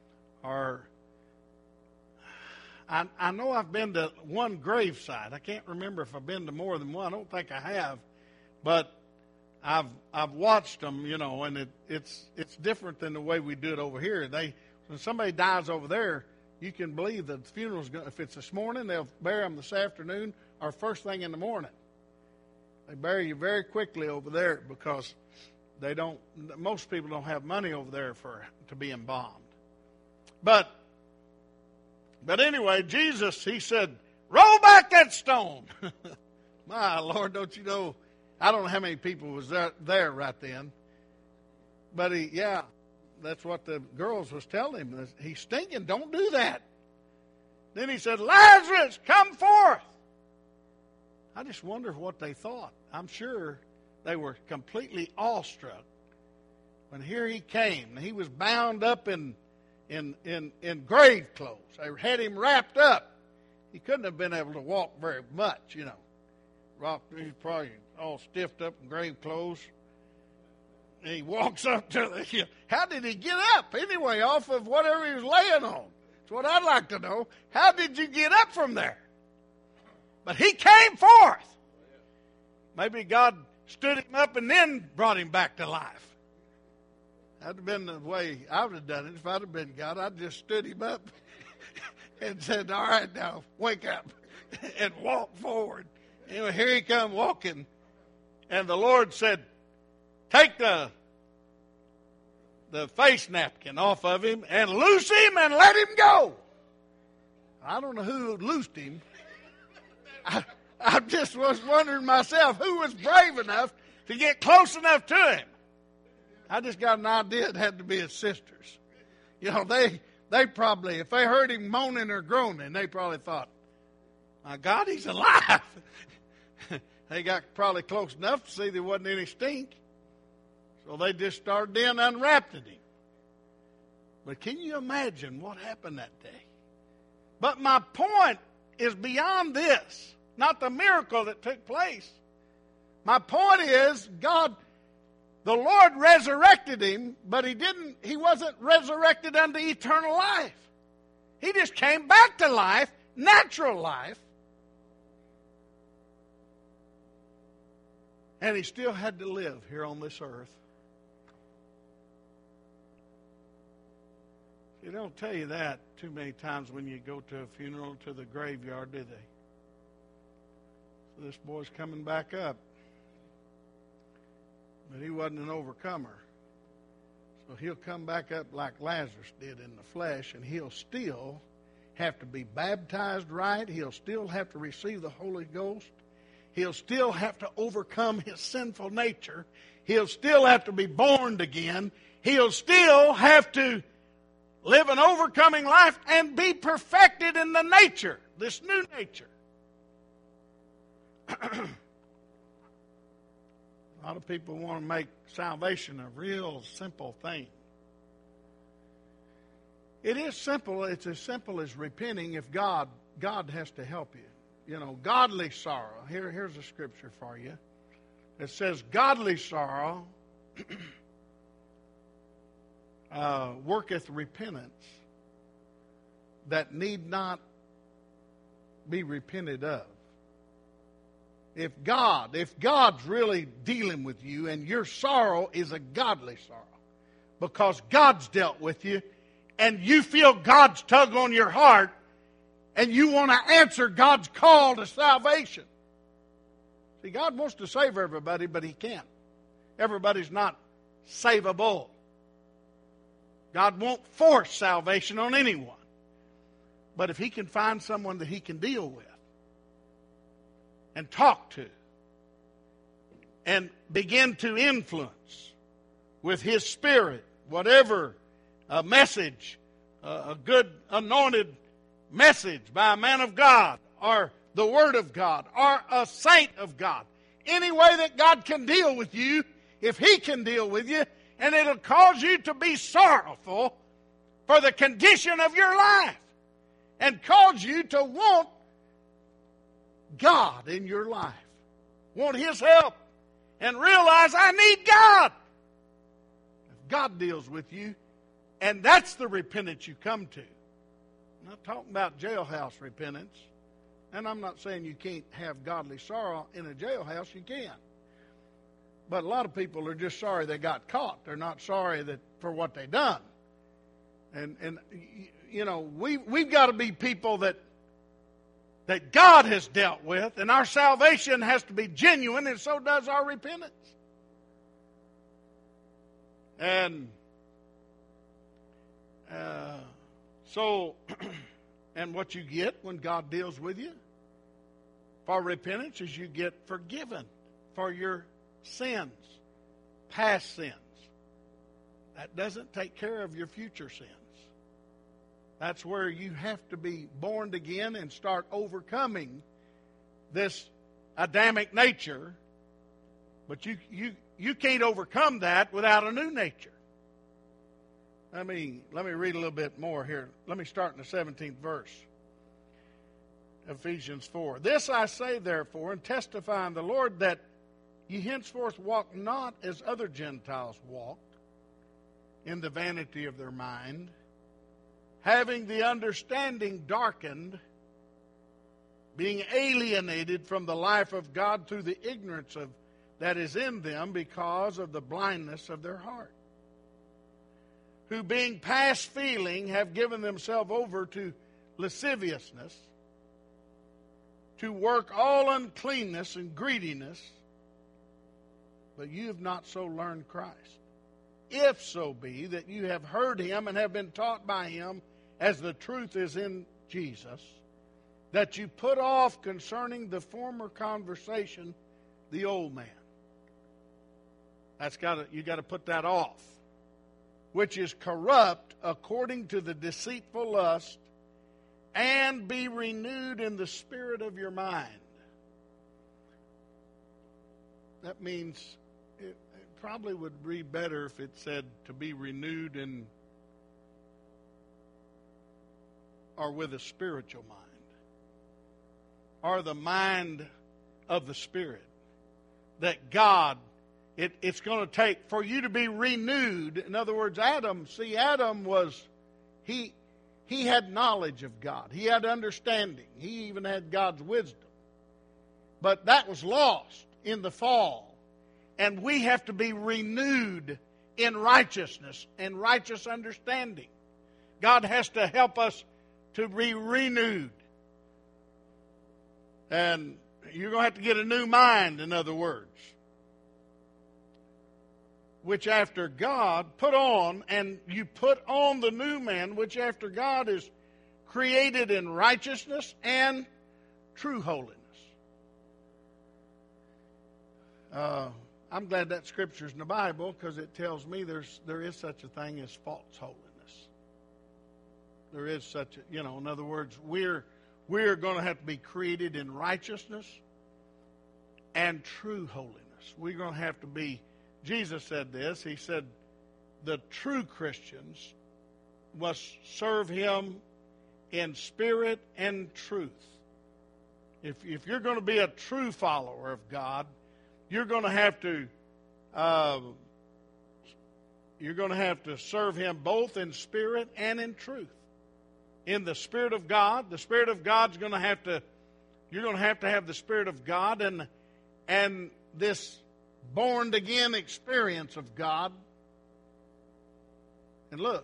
I know I've been to one graveside. I can't remember if I've been to more than one. I don't think I have, but I've watched them, you know, and it's different than the way we do it over here. When somebody dies over there, you can believe that the funeral's going. If it's this morning, they'll bury them this afternoon or first thing in the morning. They bury you very quickly over there because they don't. Most people don't have money over there to be embalmed. But anyway, Jesus, he said, "Roll back that stone." My Lord, don't you know? I don't know how many people was there right then. But that's what the girls was telling him. He's stinking. Don't do that. Then he said, "Lazarus, come forth." I just wonder what they thought. I'm sure they were completely awestruck when here he came. He was bound up in grave clothes. They had him wrapped up. He couldn't have been able to walk very much, you know. He's probably all stiffed up in grave clothes. And he walks up to how did he get up anyway off of whatever he was laying on? That's what I'd like to know. How did you get up from there? But he came forth. Maybe God stood him up and then brought him back to life. That'd have been the way I would have done it. If I'd have been God, I'd just stood him up and said, "All right, now, wake up," and walk forward. Anyway, here he come walking. And the Lord said, "Take the face napkin off of him and loose him and let him go." I don't know who loosed him. I just was wondering myself who was brave enough to get close enough to him. I just got an idea it had to be his sisters. You know, they probably, if they heard him moaning or groaning, they probably thought, "My God, he's alive." They got probably close enough to see there wasn't any stink. So they just started in, unwrapped him. But can you imagine what happened that day? But my point is beyond this, not the miracle that took place. My point is, the Lord resurrected him, but he wasn't resurrected unto eternal life. He just came back to life, natural life. And he still had to live here on this earth. They don't tell you that too many times when you go to a funeral, to the graveyard, do they? So this boy's coming back up. But he wasn't an overcomer. So he'll come back up like Lazarus did in the flesh, and he'll still have to be baptized right. He'll still have to receive the Holy Ghost. He'll still have to overcome his sinful nature. He'll still have to be born again. He'll still have to live an overcoming life and be perfected in the nature, this new nature. A lot of people want to make salvation a real simple thing. It is simple. It's as simple as repenting if God has to help you. You know, godly sorrow. Here's a scripture for you. It says, "Godly sorrow worketh repentance that need not be repented of." If God's really dealing with you and your sorrow is a godly sorrow because God's dealt with you and you feel God's tug on your heart and you want to answer God's call to salvation. See, God wants to save everybody, but He can't. Everybody's not savable. God won't force salvation on anyone. But if He can find someone that He can deal with and talk to and begin to influence with His Spirit, whatever a message, a good anointed message by a man of God or the Word of God or a saint of God, any way that God can deal with you, if He can deal with you, and it'll cause you to be sorrowful for the condition of your life and cause you to want God in your life, want His help, and realize I need God. If God deals with you, and that's the repentance you come to. I'm not talking about jailhouse repentance, and I'm not saying you can't have godly sorrow in a jailhouse. You can. But a lot of people are just sorry they got caught. They're not sorry for what they done. And you know, we've got to be people that God has dealt with, and our salvation has to be genuine, and so does our repentance. And and what you get when God deals with you for repentance is you get forgiven for your sins, past sins. That doesn't take care of your future sins. That's where you have to be born again and start overcoming this Adamic nature. But you can't overcome that without a new nature. Let me read a little bit more here. Let me start in the 17th verse. Ephesians 4. This I say therefore, and testify in the Lord, that ye henceforth walk not as other Gentiles walked, in the vanity of their mind, having the understanding darkened, being alienated from the life of God through the ignorance that is in them because of the blindness of their heart, who being past feeling have given themselves over to lasciviousness, to work all uncleanness and greediness, but you have not so learned Christ. If so be that you have heard Him and have been taught by Him, as the truth is in Jesus, that you put off concerning the former conversation the old man. You got to put that off, which is corrupt according to the deceitful lust, and be renewed in the spirit of your mind. That means it probably would read better if it said to be renewed in or with a spiritual mind, or the mind of the Spirit. That God, it's going to take for you to be renewed. In other words, Adam was, he had knowledge of God. He had understanding. He even had God's wisdom. But that was lost in the fall. And we have to be renewed in righteousness and righteous understanding. God has to help us to be renewed. And you're going to have to get a new mind, in other words. Which after God put on, and you put on the new man, which after God is created in righteousness and true holiness. I'm glad that scripture's in the Bible, because it tells me there is such a thing as false holiness. There is such a, in other words, we're going to have to be created in righteousness and true holiness. We're going to have to be, Jesus said this, He said, the true Christians must serve Him in spirit and truth. If you're going to be a true follower of God, you're going to have to serve Him both in spirit and in truth. In the Spirit of God, the Spirit of God's going to have to, you're going to have the Spirit of God and this born again experience of God. And look,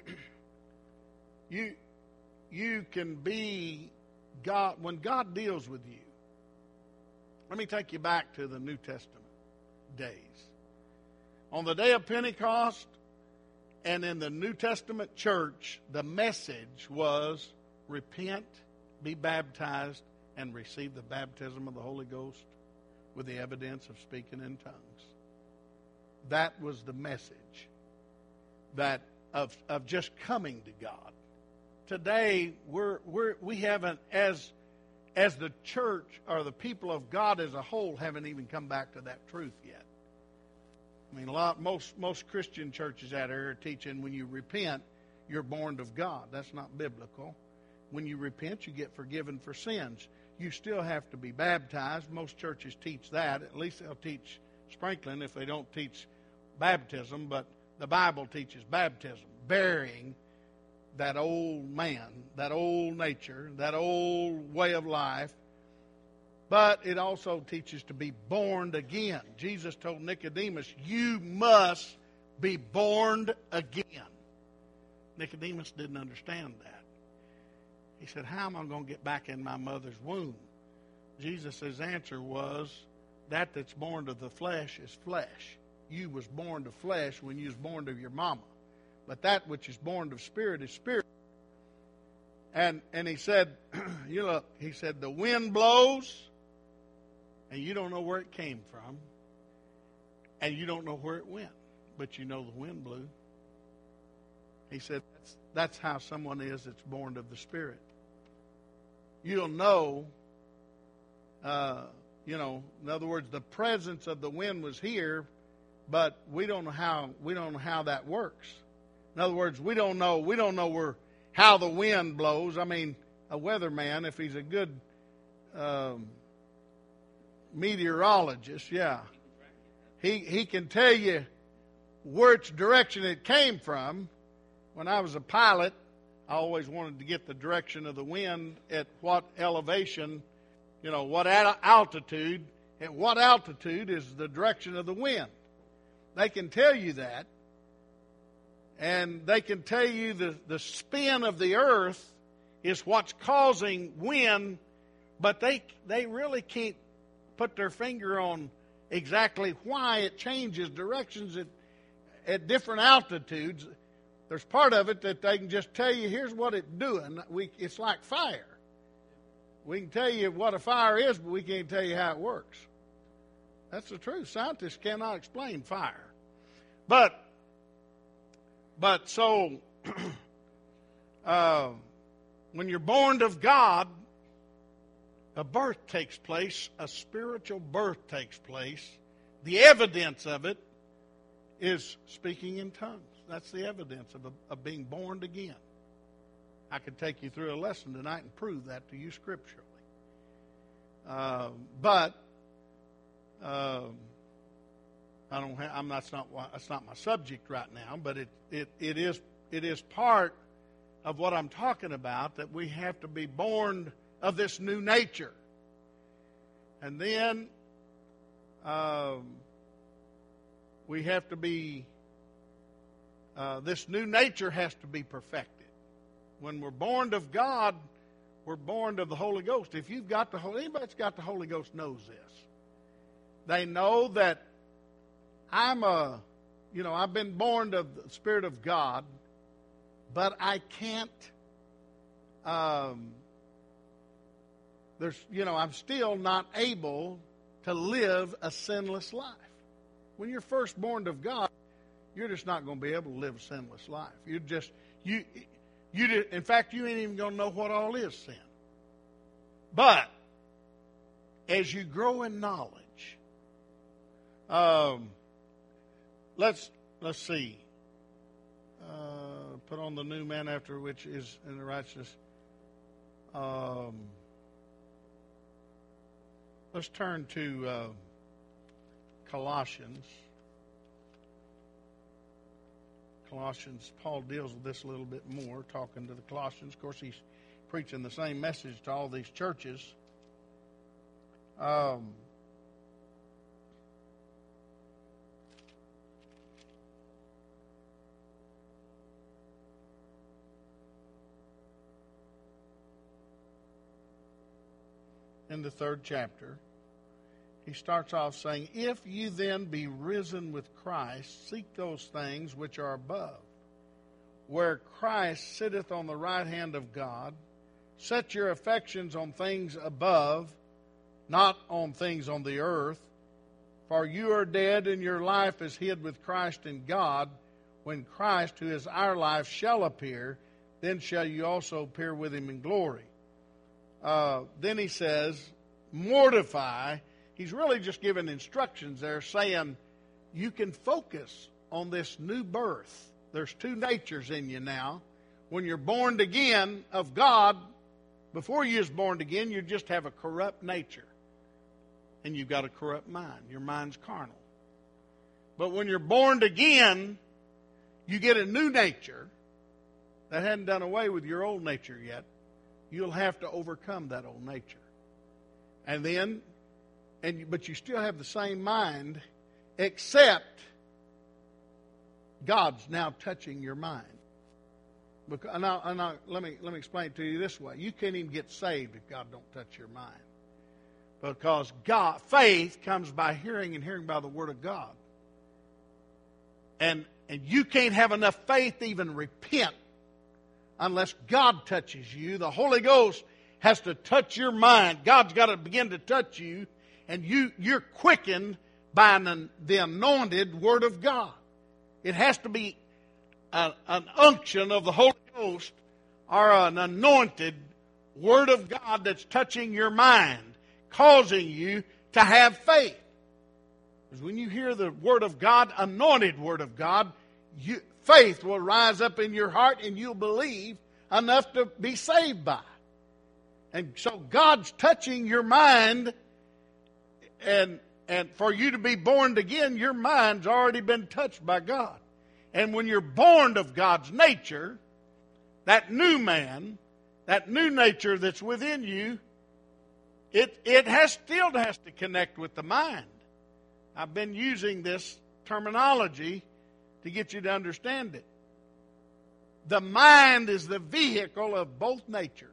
you can be God when God deals with you. Let me take you back to the New Testament days. On the day of Pentecost and in the New Testament church, the message was repent, be baptized, and receive the baptism of the Holy Ghost with the evidence of speaking in tongues. That was the message that of just coming to God. Today we haven't, as as the church or the people of God as a whole haven't even come back to that truth yet. I mean, most Christian churches out there are teaching when you repent, you're born of God. That's not biblical. When you repent, you get forgiven for sins. You still have to be baptized. Most churches teach that. At least they'll teach sprinkling if they don't teach baptism. But the Bible teaches baptism, burying that old man, that old nature, that old way of life. But it also teaches to be born again. Jesus told Nicodemus, you must be born again. Nicodemus didn't understand that. He said, how am I going to get back in my mother's womb? Jesus' answer was, that's born of the flesh is flesh. You was born of flesh when you was born of your mama. But that which is born of spirit is spirit. And he said, he said, the wind blows, and you don't know where it came from, and you don't know where it went, but you know the wind blew. He said, that's how someone is that's born of the Spirit. You'll know, in other words, the presence of the wind was here, but we don't know how that works. In other words, we don't know how the wind blows. I mean, a weatherman, if he's a good meteorologist, yeah, he can tell you which direction it came from. When I was a pilot, I always wanted to get the direction of the wind at what elevation, what altitude. At what altitude is the direction of the wind? They can tell you that. And they can tell you the spin of the earth is what's causing wind, but they really can't put their finger on exactly why it changes directions at different altitudes. There's part of it that they can just tell you, here's what it's doing. It's like fire. We can tell you what a fire is, but we can't tell you how it works. That's the truth. Scientists cannot explain fire. But so, when you're born of God, a birth takes place, a spiritual birth takes place. The evidence of it is speaking in tongues. That's the evidence of being born again. I could take you through a lesson tonight and prove that to you scripturally. But that's not my subject right now. But it is part of what I'm talking about, that we have to be born of this new nature, and then we have to be. This new nature has to be perfected. When we're born of God, we're born of the Holy Ghost. If you've got anybody that's got the Holy Ghost knows this. They know that I've been born of the Spirit of God, but I can't. I'm still not able to live a sinless life. When you're first born of God, you're just not going to be able to live a sinless life. In fact, you ain't even going to know what all is sin. But as you grow in knowledge, let's see. Put on the new man after which is in the righteousness. Let's turn to Colossians. Paul deals with this a little bit more, talking to the Colossians. Of course, he's preaching the same message to all these churches. In the 3rd chapter, he starts off saying, if you then be risen with Christ, seek those things which are above, where Christ sitteth on the right hand of God. Set your affections on things above, not on things on the earth. For you are dead, and your life is hid with Christ in God. When Christ, who is our life, shall appear, then shall you also appear with him in glory. then he says, mortify. He's really just giving instructions there, saying you can focus on this new birth. There's two natures in you now. When you're born again of God, before you was born again, you just have a corrupt nature. And you've got a corrupt mind. Your mind's carnal. But when you're born again, you get a new nature that hadn't done away with your old nature yet. You'll have to overcome that old nature. But you still have the same mind, except God's now touching your mind. Let me explain it to you this way. You can't even get saved if God don't touch your mind. Because faith comes by hearing, and hearing by the Word of God. And you can't have enough faith to even repent unless God touches you. The Holy Ghost has to touch your mind. God's got to begin to touch you, and you're quickened by the anointed Word of God. It has to be an unction of the Holy Ghost or an anointed Word of God that's touching your mind, causing you to have faith. Because when you hear the Word of God, anointed Word of God, faith will rise up in your heart and you'll believe enough to be saved by. And so God's touching your mind, and for you to be born again, your mind's already been touched by God. And when you're born of God's nature, that new man, that new nature that's within you, it still has to connect with the mind. I've been using this terminology to get you to understand it. The mind is the vehicle of both natures.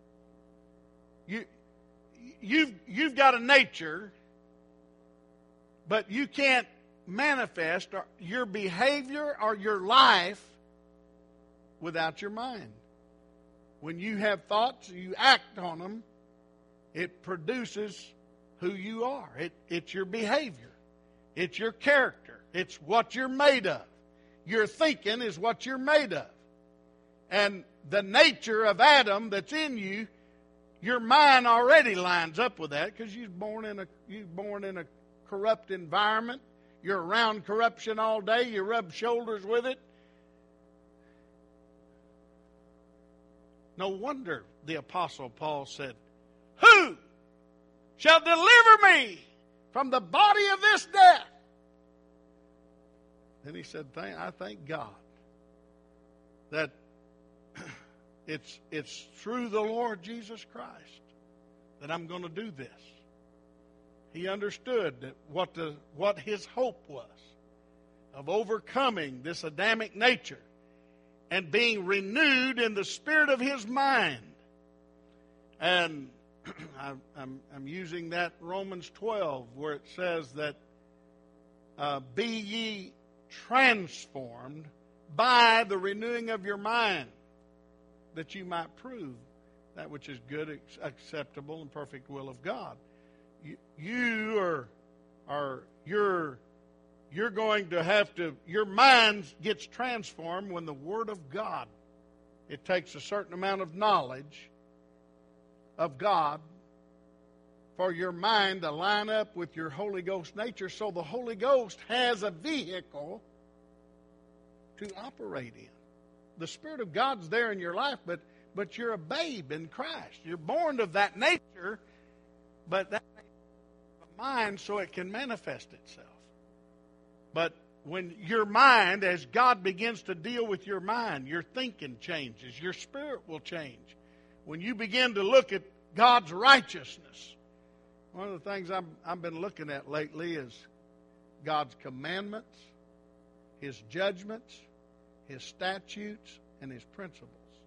You've got a nature, but you can't manifest your behavior or your life without your mind. When you have thoughts, you act on them, it produces who you are. It's your behavior. It's your character. It's what you're made of. Your thinking is what you're made of. And the nature of Adam that's in you, your mind already lines up with that because you're born in a corrupt environment. You're around corruption all day. You rub shoulders with it. No wonder the Apostle Paul said, "Who shall deliver me from the body of this death?" Then he said, I thank God that it's through the Lord Jesus Christ that I'm going to do this. He understood that what his hope was of overcoming this Adamic nature and being renewed in the spirit of his mind. And I'm using that Romans 12 where it says that be ye transformed by the renewing of your mind, that you might prove that which is good, acceptable, and perfect will of God. You're going to have to, your mind gets transformed when the Word of God, it takes a certain amount of knowledge of God for your mind to line up with your Holy Ghost nature, so the Holy Ghost has a vehicle to operate in. The Spirit of God's there in your life, but you're a babe in Christ. You're born of that nature, but that mind so it can manifest itself. But when your mind, as God begins to deal with your mind, your thinking changes, your spirit will change. When you begin to look at God's righteousness, one of the things I've been looking at lately is God's commandments, His judgments, His statutes, and His principles.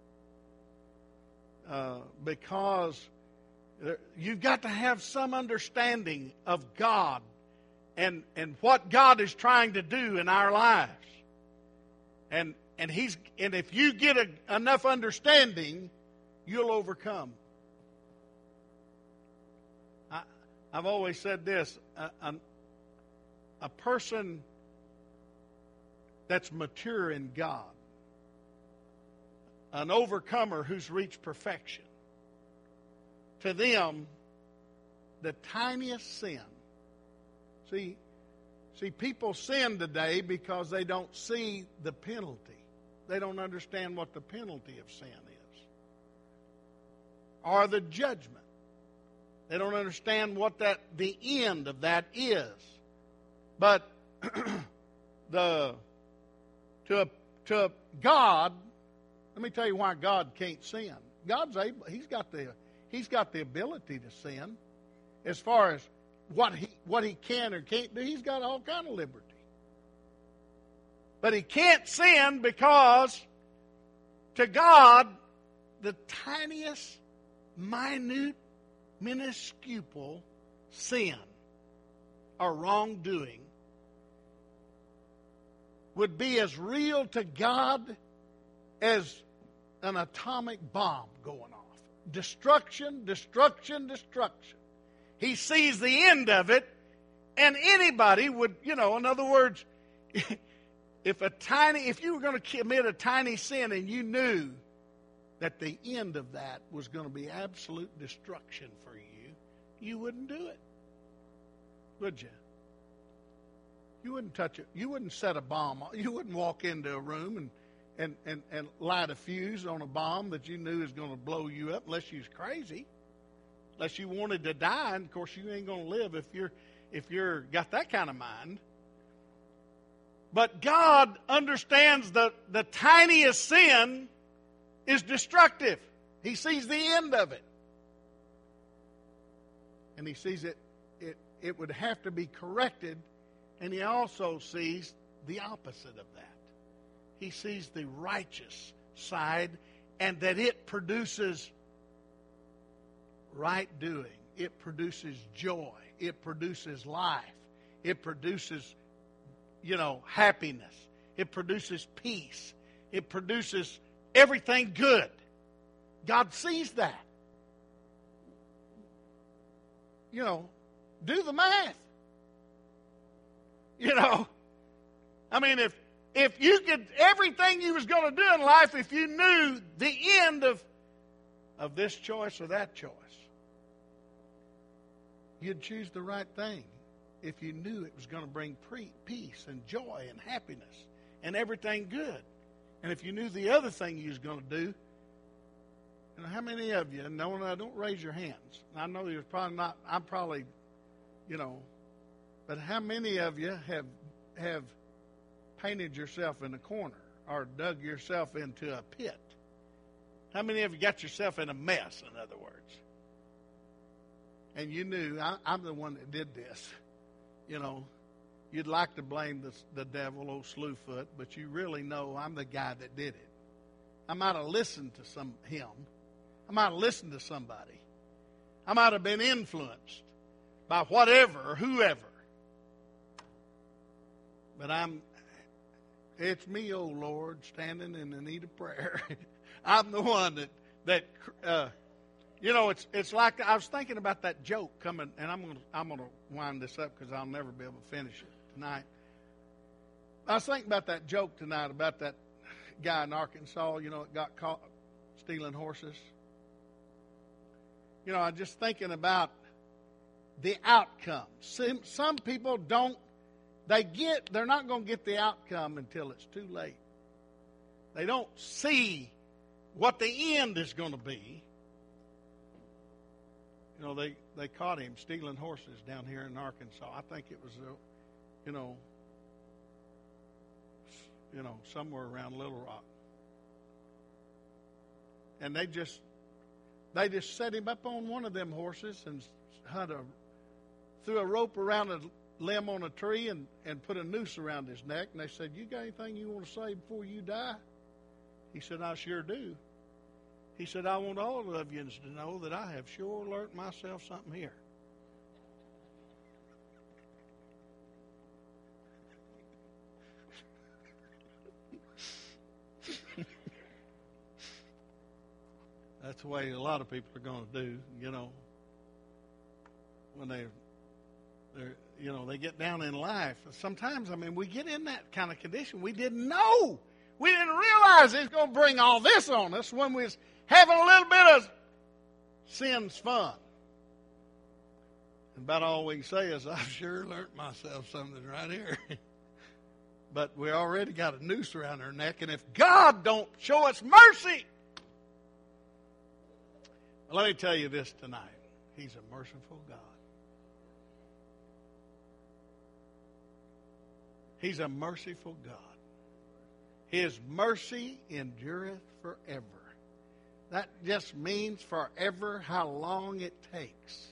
Because you've got to have some understanding of God and what God is trying to do in our lives. And if you get enough understanding, you'll overcome. I've always said this, a person that's mature in God, an overcomer who's reached perfection, to them the tiniest sin. See, people sin today because they don't see the penalty. They don't understand what the penalty of sin is. Or the judgment. They don't understand what the end of that is. But to God, let me tell you why God can't sin. God's able. He's got the ability to sin. As far as what he can or can't do, he's got all kind of liberty. But he can't sin because to God, the tiniest, minute, minuscule sin or wrongdoing would be as real to God as an atomic bomb going off. Destruction, destruction, destruction. He sees the end of it, and anybody would, in other words, if you were going to commit a tiny sin and you knew that the end of that was going to be absolute destruction for you, you wouldn't do it, would you? You wouldn't touch it. You wouldn't set a bomb. You wouldn't walk into a room and light a fuse on a bomb that you knew is going to blow you up unless you was crazy. Unless you wanted to die, and of course you ain't going to live if you're got that kind of mind. But God understands the tiniest sin is destructive. He sees the end of it. And he sees it would have to be corrected, and he also sees the opposite of that. He sees the righteous side, and that it produces right doing. It produces joy. It produces life. It produces, happiness. It produces peace. It produces everything good. God sees that. Do the math. If you could, everything you was going to do in life, if you knew the end of this choice or that choice, you'd choose the right thing if you knew it was going to bring peace and joy and happiness and everything good. And if you knew the other thing you was going to do, how many of you, don't raise your hands. I know you're probably not, I'm probably, but how many of you have painted yourself in a corner or dug yourself into a pit? How many of you got yourself in a mess, in other words? And you knew, I'm the one that did this. You'd like to blame the devil, old Slewfoot, but you really know I'm the guy that did it. I might have listened to him. I might have listened to somebody. I might have been influenced by whatever or whoever. But it's me, oh Lord, standing in the need of prayer. I'm the one that it's like I was thinking about that joke coming, and I'm gonna wind this up because I'll never be able to finish it tonight. I was thinking about that joke tonight about that guy in Arkansas, that got caught stealing horses. I'm just thinking about the outcome. Some people they're not going to get the outcome until it's too late. They don't see what the end is going to be. They caught him stealing horses down here in Arkansas. I think it was, somewhere around Little Rock. And they just set him up on one of them horses and threw a rope around a limb on a tree and put a noose around his neck. And they said, "You got anything you want to say before you die?" He said, "I sure do." He said, "I want all of you to know that I have sure learned myself something here." That's the way a lot of people are going to do, when they get down in life. Sometimes, we get in that kind of condition. We didn't know. We didn't realize it's going to bring all this on us when we was having a little bit of sin's fun. And about all we can say is, I've sure learned myself something right here. But we already got a noose around our neck, and if God don't show us mercy, let me tell you this tonight. He's a merciful God. He's a merciful God. His mercy endureth forever. That just means forever, how long it takes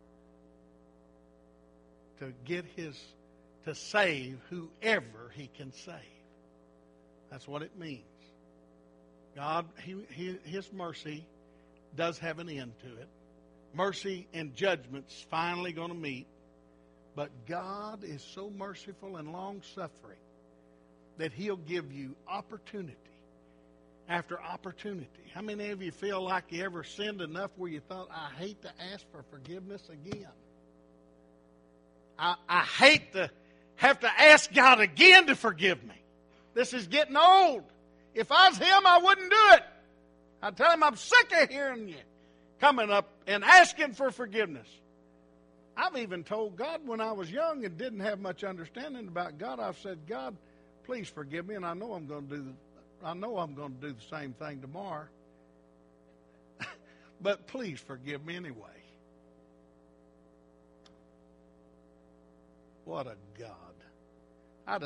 to save whoever He can save. That's what it means. God, His mercy does have an end to it. Mercy and judgment's finally going to meet. But God is so merciful and long-suffering that He'll give you opportunity after opportunity. How many of you feel like you ever sinned enough where you thought, I hate to ask for forgiveness again? I hate to have to ask God again to forgive me. This is getting old. If I was Him, I wouldn't do it. I'd tell Him I'm sick of hearing you coming up and asking for forgiveness. I've even told God when I was young and didn't have much understanding about God, I've said, God, please forgive me, and I know I'm going to do the same thing tomorrow. But please forgive me anyway. What a God. I'd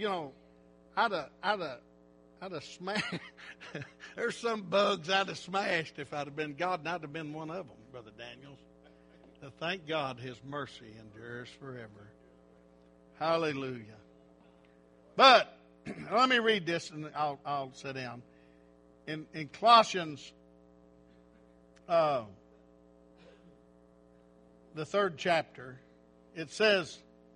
have smashed. There's some bugs I'd have smashed if I'd have been God, and I'd have been one of them, Brother Daniels. So thank God His mercy endures forever. Hallelujah. But let me read this, and I'll sit down. In Colossians, the 3rd chapter, it says,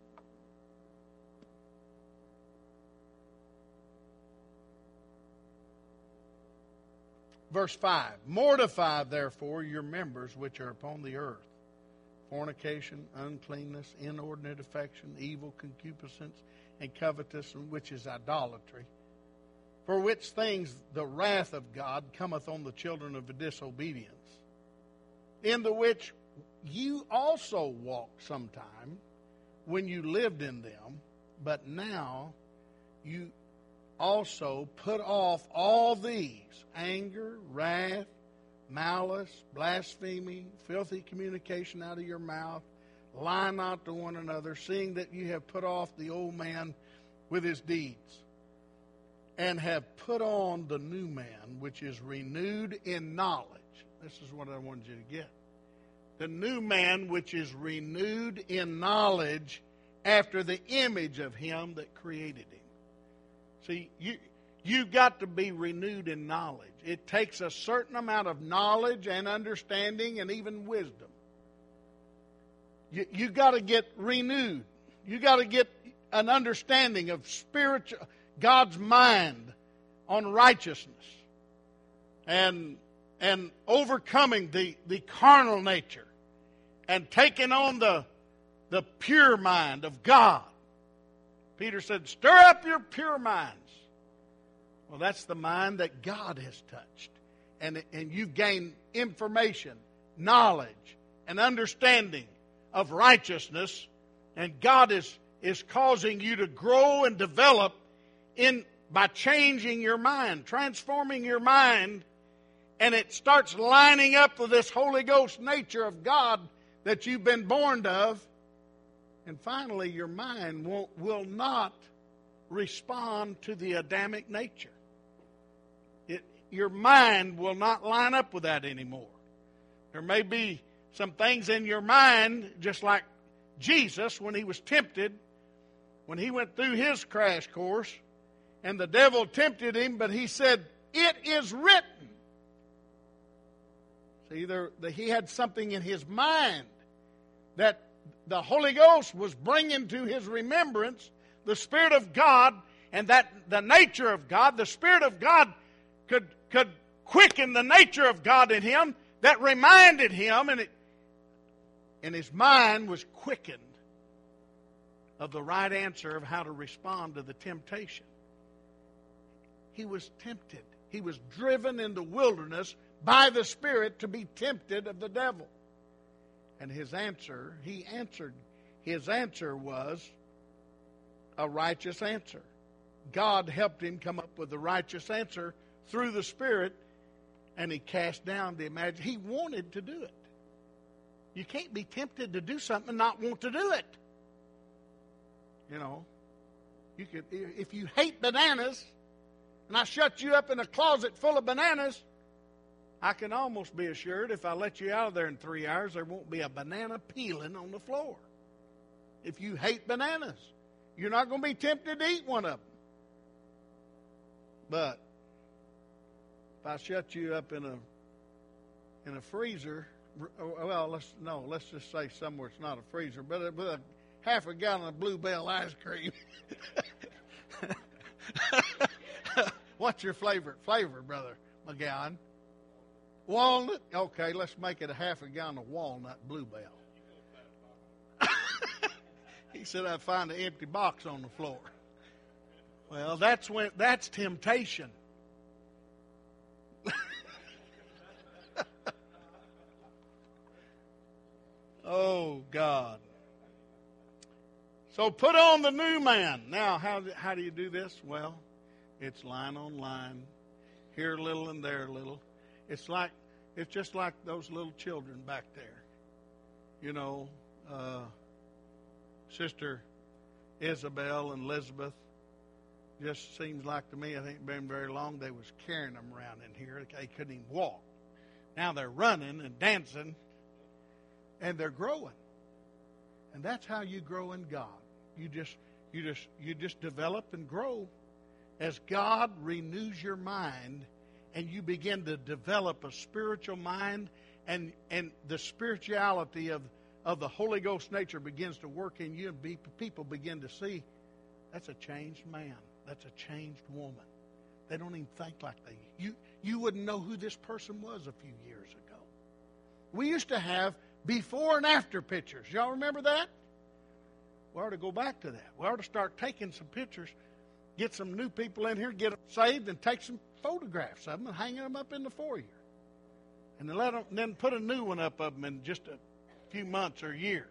verse 5, mortify therefore your members which are upon the earth, fornication, uncleanness, inordinate affection, evil concupiscence, and covetousness, which is idolatry. For which things the wrath of God cometh on the children of disobedience, in the which you also walked sometime when you lived in them, but now you also put off all these: anger, wrath, malice, blasphemy, filthy communication out of your mouth. Lie not to one another, seeing that you have put off the old man with his deeds, and have put on the new man, which is renewed in knowledge. This is what I wanted you to get. The new man, which is renewed in knowledge after the image of Him that created him. See, you've got to be renewed in knowledge. It takes a certain amount of knowledge and understanding and even wisdom. You got to get renewed. You got to get an understanding of spiritual, God's mind on righteousness and overcoming the carnal nature and taking on the pure mind of God. Peter said, stir up your pure minds. Well, that's the mind that God has touched. And you've gained information, knowledge, and understanding of righteousness. And God is causing you to grow and develop by changing your mind, transforming your mind. And it starts lining up with this Holy Ghost nature of God that you've been born of. And finally, your mind will not respond to the Adamic nature. Your mind will not line up with that anymore. There may be some things in your mind, just like Jesus when He was tempted, when He went through His crash course, and the devil tempted Him, but He said, it is written. See, he had something in his mind that the Holy Ghost was bringing to his remembrance, the Spirit of God, and that the nature of God, the Spirit of God could quicken the nature of God in him, that reminded him, and his mind was quickened of the right answer of how to respond to the temptation. He was tempted. He was driven in the wilderness by the Spirit to be tempted of the devil. And his answer was a righteous answer. God helped him come up with a righteous answer through the Spirit, and he cast down the imagination. He wanted to do it. You can't be tempted to do something and not want to do it. You know, you could, if you hate bananas, and I shut you up in a closet full of bananas, I can almost be assured if I let you out of there in 3 hours, there won't be a banana peeling on the floor. If you hate bananas, you're not going to be tempted to eat one of them. But if I shut you up in a freezer, well, let's just say somewhere it's not a freezer, but with a half a gallon of Bluebell ice cream. What's your flavor, Brother McGowan? Walnut? Okay, let's make it a half a gallon of walnut Bluebell. He said I'd find an empty box on the floor. Well, that's temptation. Oh, God. So put on the new man. Now, how do you do this? Well, it's line on line, here a little and there a little. It's just like those little children back there. You know, Sister Isabel and Elizabeth, just seems like to me, I think it been very long, they was carrying them around in here. They couldn't even walk. Now they're running and dancing, and they're growing. And that's how you grow in God. You just develop and grow as God renews your mind, and you begin to develop a spiritual mind, and the spirituality of the Holy Ghost nature begins to work in you, and people begin to see that's a changed man. That's a changed woman. They don't even think like you wouldn't know who this person was a few years ago. We used to have before and after pictures. Y'all remember that? We ought to go back to that. We ought to start taking some pictures, get some new people in here, get them saved, and take some photographs of them and hanging them up in the foyer. And then put a new one up of them in just a few months or a year.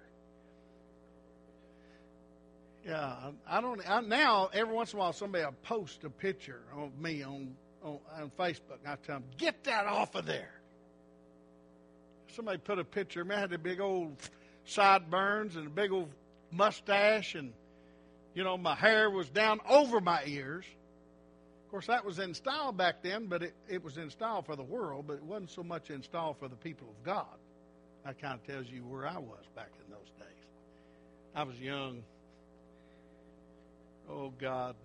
Yeah, now every once in a while somebody will post a picture of me on Facebook. And I tell them, get that off of there. Somebody put a picture of me. I had the big old sideburns and a big old mustache, and my hair was down over my ears. Of course, that was in style back then, but it was in style for the world, but it wasn't so much in style for the people of God. That kind of tells you where I was back in those days. I was young. Oh, God.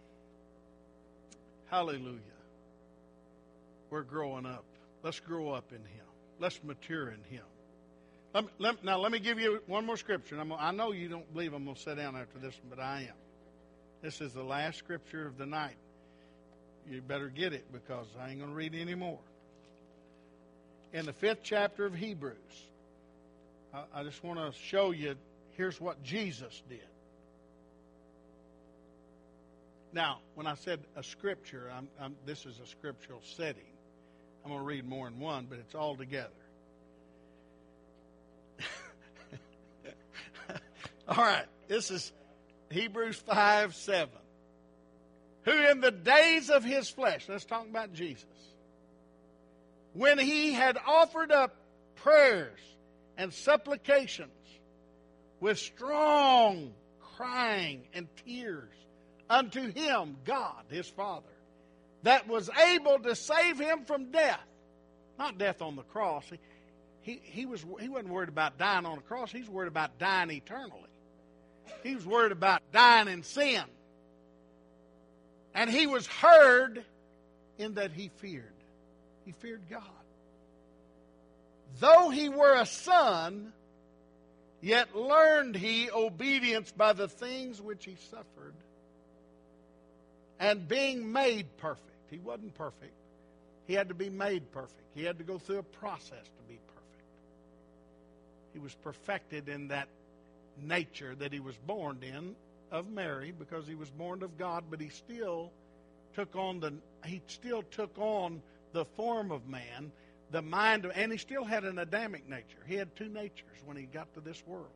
Hallelujah. We're growing up. Let's grow up in Him. Let's mature in Him. Let me give you one more scripture. I know you don't believe I'm going to sit down after this one, but I am. This is the last scripture of the night. You better get it, because I ain't going to read any more. In the 5th chapter of Hebrews, I just want to show you, here's what Jesus did. Now, when I said a scripture, this is a scriptural setting. I'm going to read more than one, but it's all together. All right, this is Hebrews 5:7. Who in the days of his flesh, let's talk about Jesus, when he had offered up prayers and supplications with strong crying and tears unto him, God, his Father, that was able to save him from death. Not death on the cross. He wasn't worried about dying on the cross. He's worried about dying eternally. He was worried about dying in sin. And he was heard in that he feared. He feared God. Though he were a son, yet learned he obedience by the things which he suffered. And being made perfect. He wasn't perfect. He had to be made perfect. He had to go through a process to be perfect. He was perfected in that nature that he was born in of Mary, because he was born of God, but he still took on the form of man, the mind of, and he still had an Adamic nature. He had two natures when he got to this world.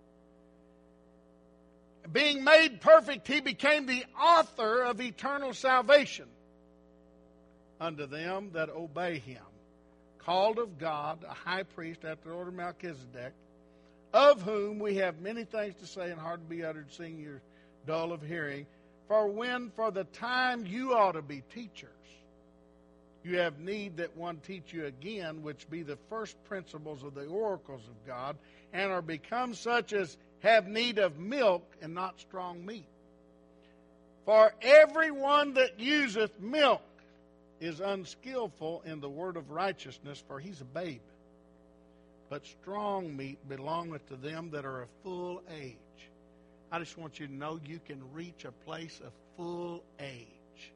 Being made perfect, he became the author of eternal salvation unto them that obey him, called of God, a high priest after the order of Melchizedek, of whom we have many things to say and hard to be uttered, seeing you're dull of hearing. For when for the time you ought to be teachers, you have need that one teach you again, which be the first principles of the oracles of God, and are become such as have need of milk and not strong meat. For everyone that useth milk is unskillful in the word of righteousness, for he's a babe. But strong meat belongeth to them that are of full age. I just want you to know you can reach a place of full age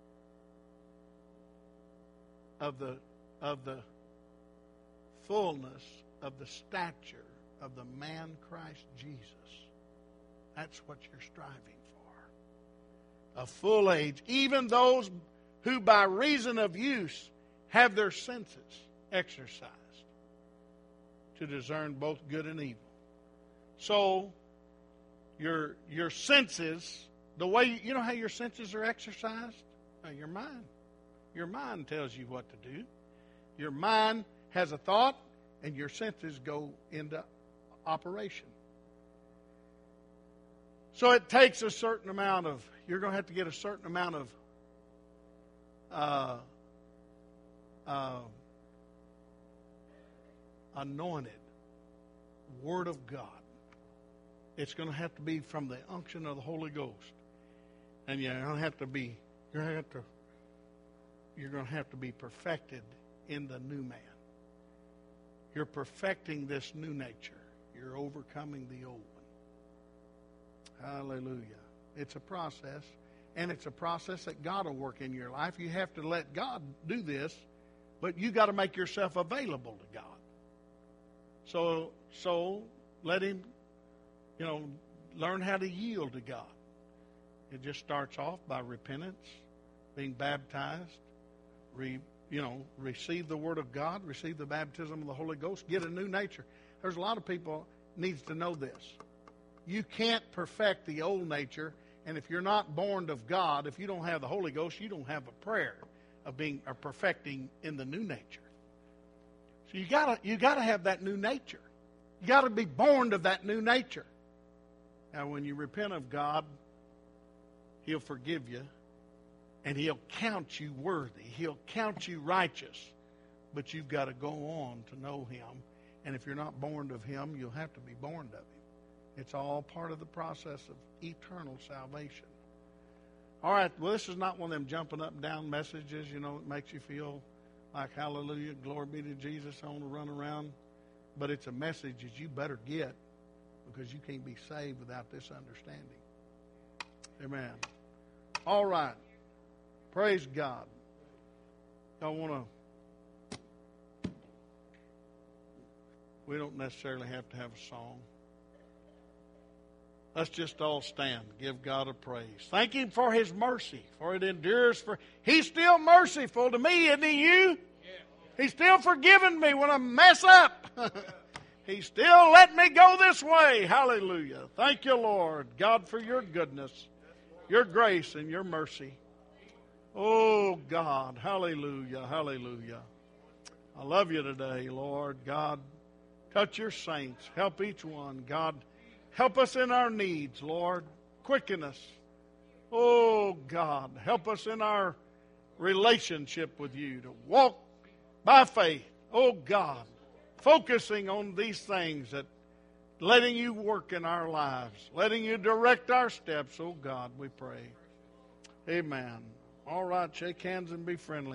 of the fullness of the stature of the man Christ Jesus. That's what you're striving for. A full age. Even those who by reason of use have their senses exercised to discern both good and evil. So, your senses, the way, you know how your senses are exercised? Your mind. Your mind tells you what to do. Your mind has a thought, and your senses go into operation. So it takes a certain amount of, you're going to have to get a certain amount of anointed Word of God. It's going to have to be from the unction of the Holy Ghost. And you're going to have to be, you're going to have to be perfected in the new man. You're perfecting this new nature. You're overcoming the old one. Hallelujah. It's a process, and it's a process that God will work in your life. You have to let God do this, but you got to make yourself available to God. So let Him, learn how to yield to God. It just starts off by repentance, being baptized, receive the Word of God, receive the baptism of the Holy Ghost, get a new nature. There's a lot of people needs to know this. You can't perfect the old nature, and if you're not born of God, if you don't have the Holy Ghost, you don't have a prayer of perfecting in the new nature. So you gotta have that new nature. You gotta be born of that new nature. Now, when you repent of God, He'll forgive you, and He'll count you worthy. He'll count you righteous. But you've got to go on to know Him. And if you're not born of Him, you'll have to be born of Him. It's all part of the process of eternal salvation. All right, well, this is not one of them jumping up and down messages, it makes you feel like, hallelujah, glory be to Jesus, I want to run around. But it's a message that you better get, because you can't be saved without this understanding. Amen. All right. Praise God. We don't necessarily have to have a song. Let's just all stand. Give God a praise. Thank Him for His mercy, for it endures for. He's still merciful to me, isn't He, you? He's still forgiving me when I mess up. He's still letting me go this way. Hallelujah. Thank you, Lord, God, for your goodness, your grace, and your mercy. Oh, God. Hallelujah. Hallelujah. I love you today, Lord. God, touch your saints. Help each one. God, help us in our needs, Lord. Quicken us. Oh, God, help us in our relationship with you to walk by faith. Oh, God, focusing on these things, that letting you work in our lives, letting you direct our steps. Oh, God, we pray. Amen. All right, shake hands and be friendly.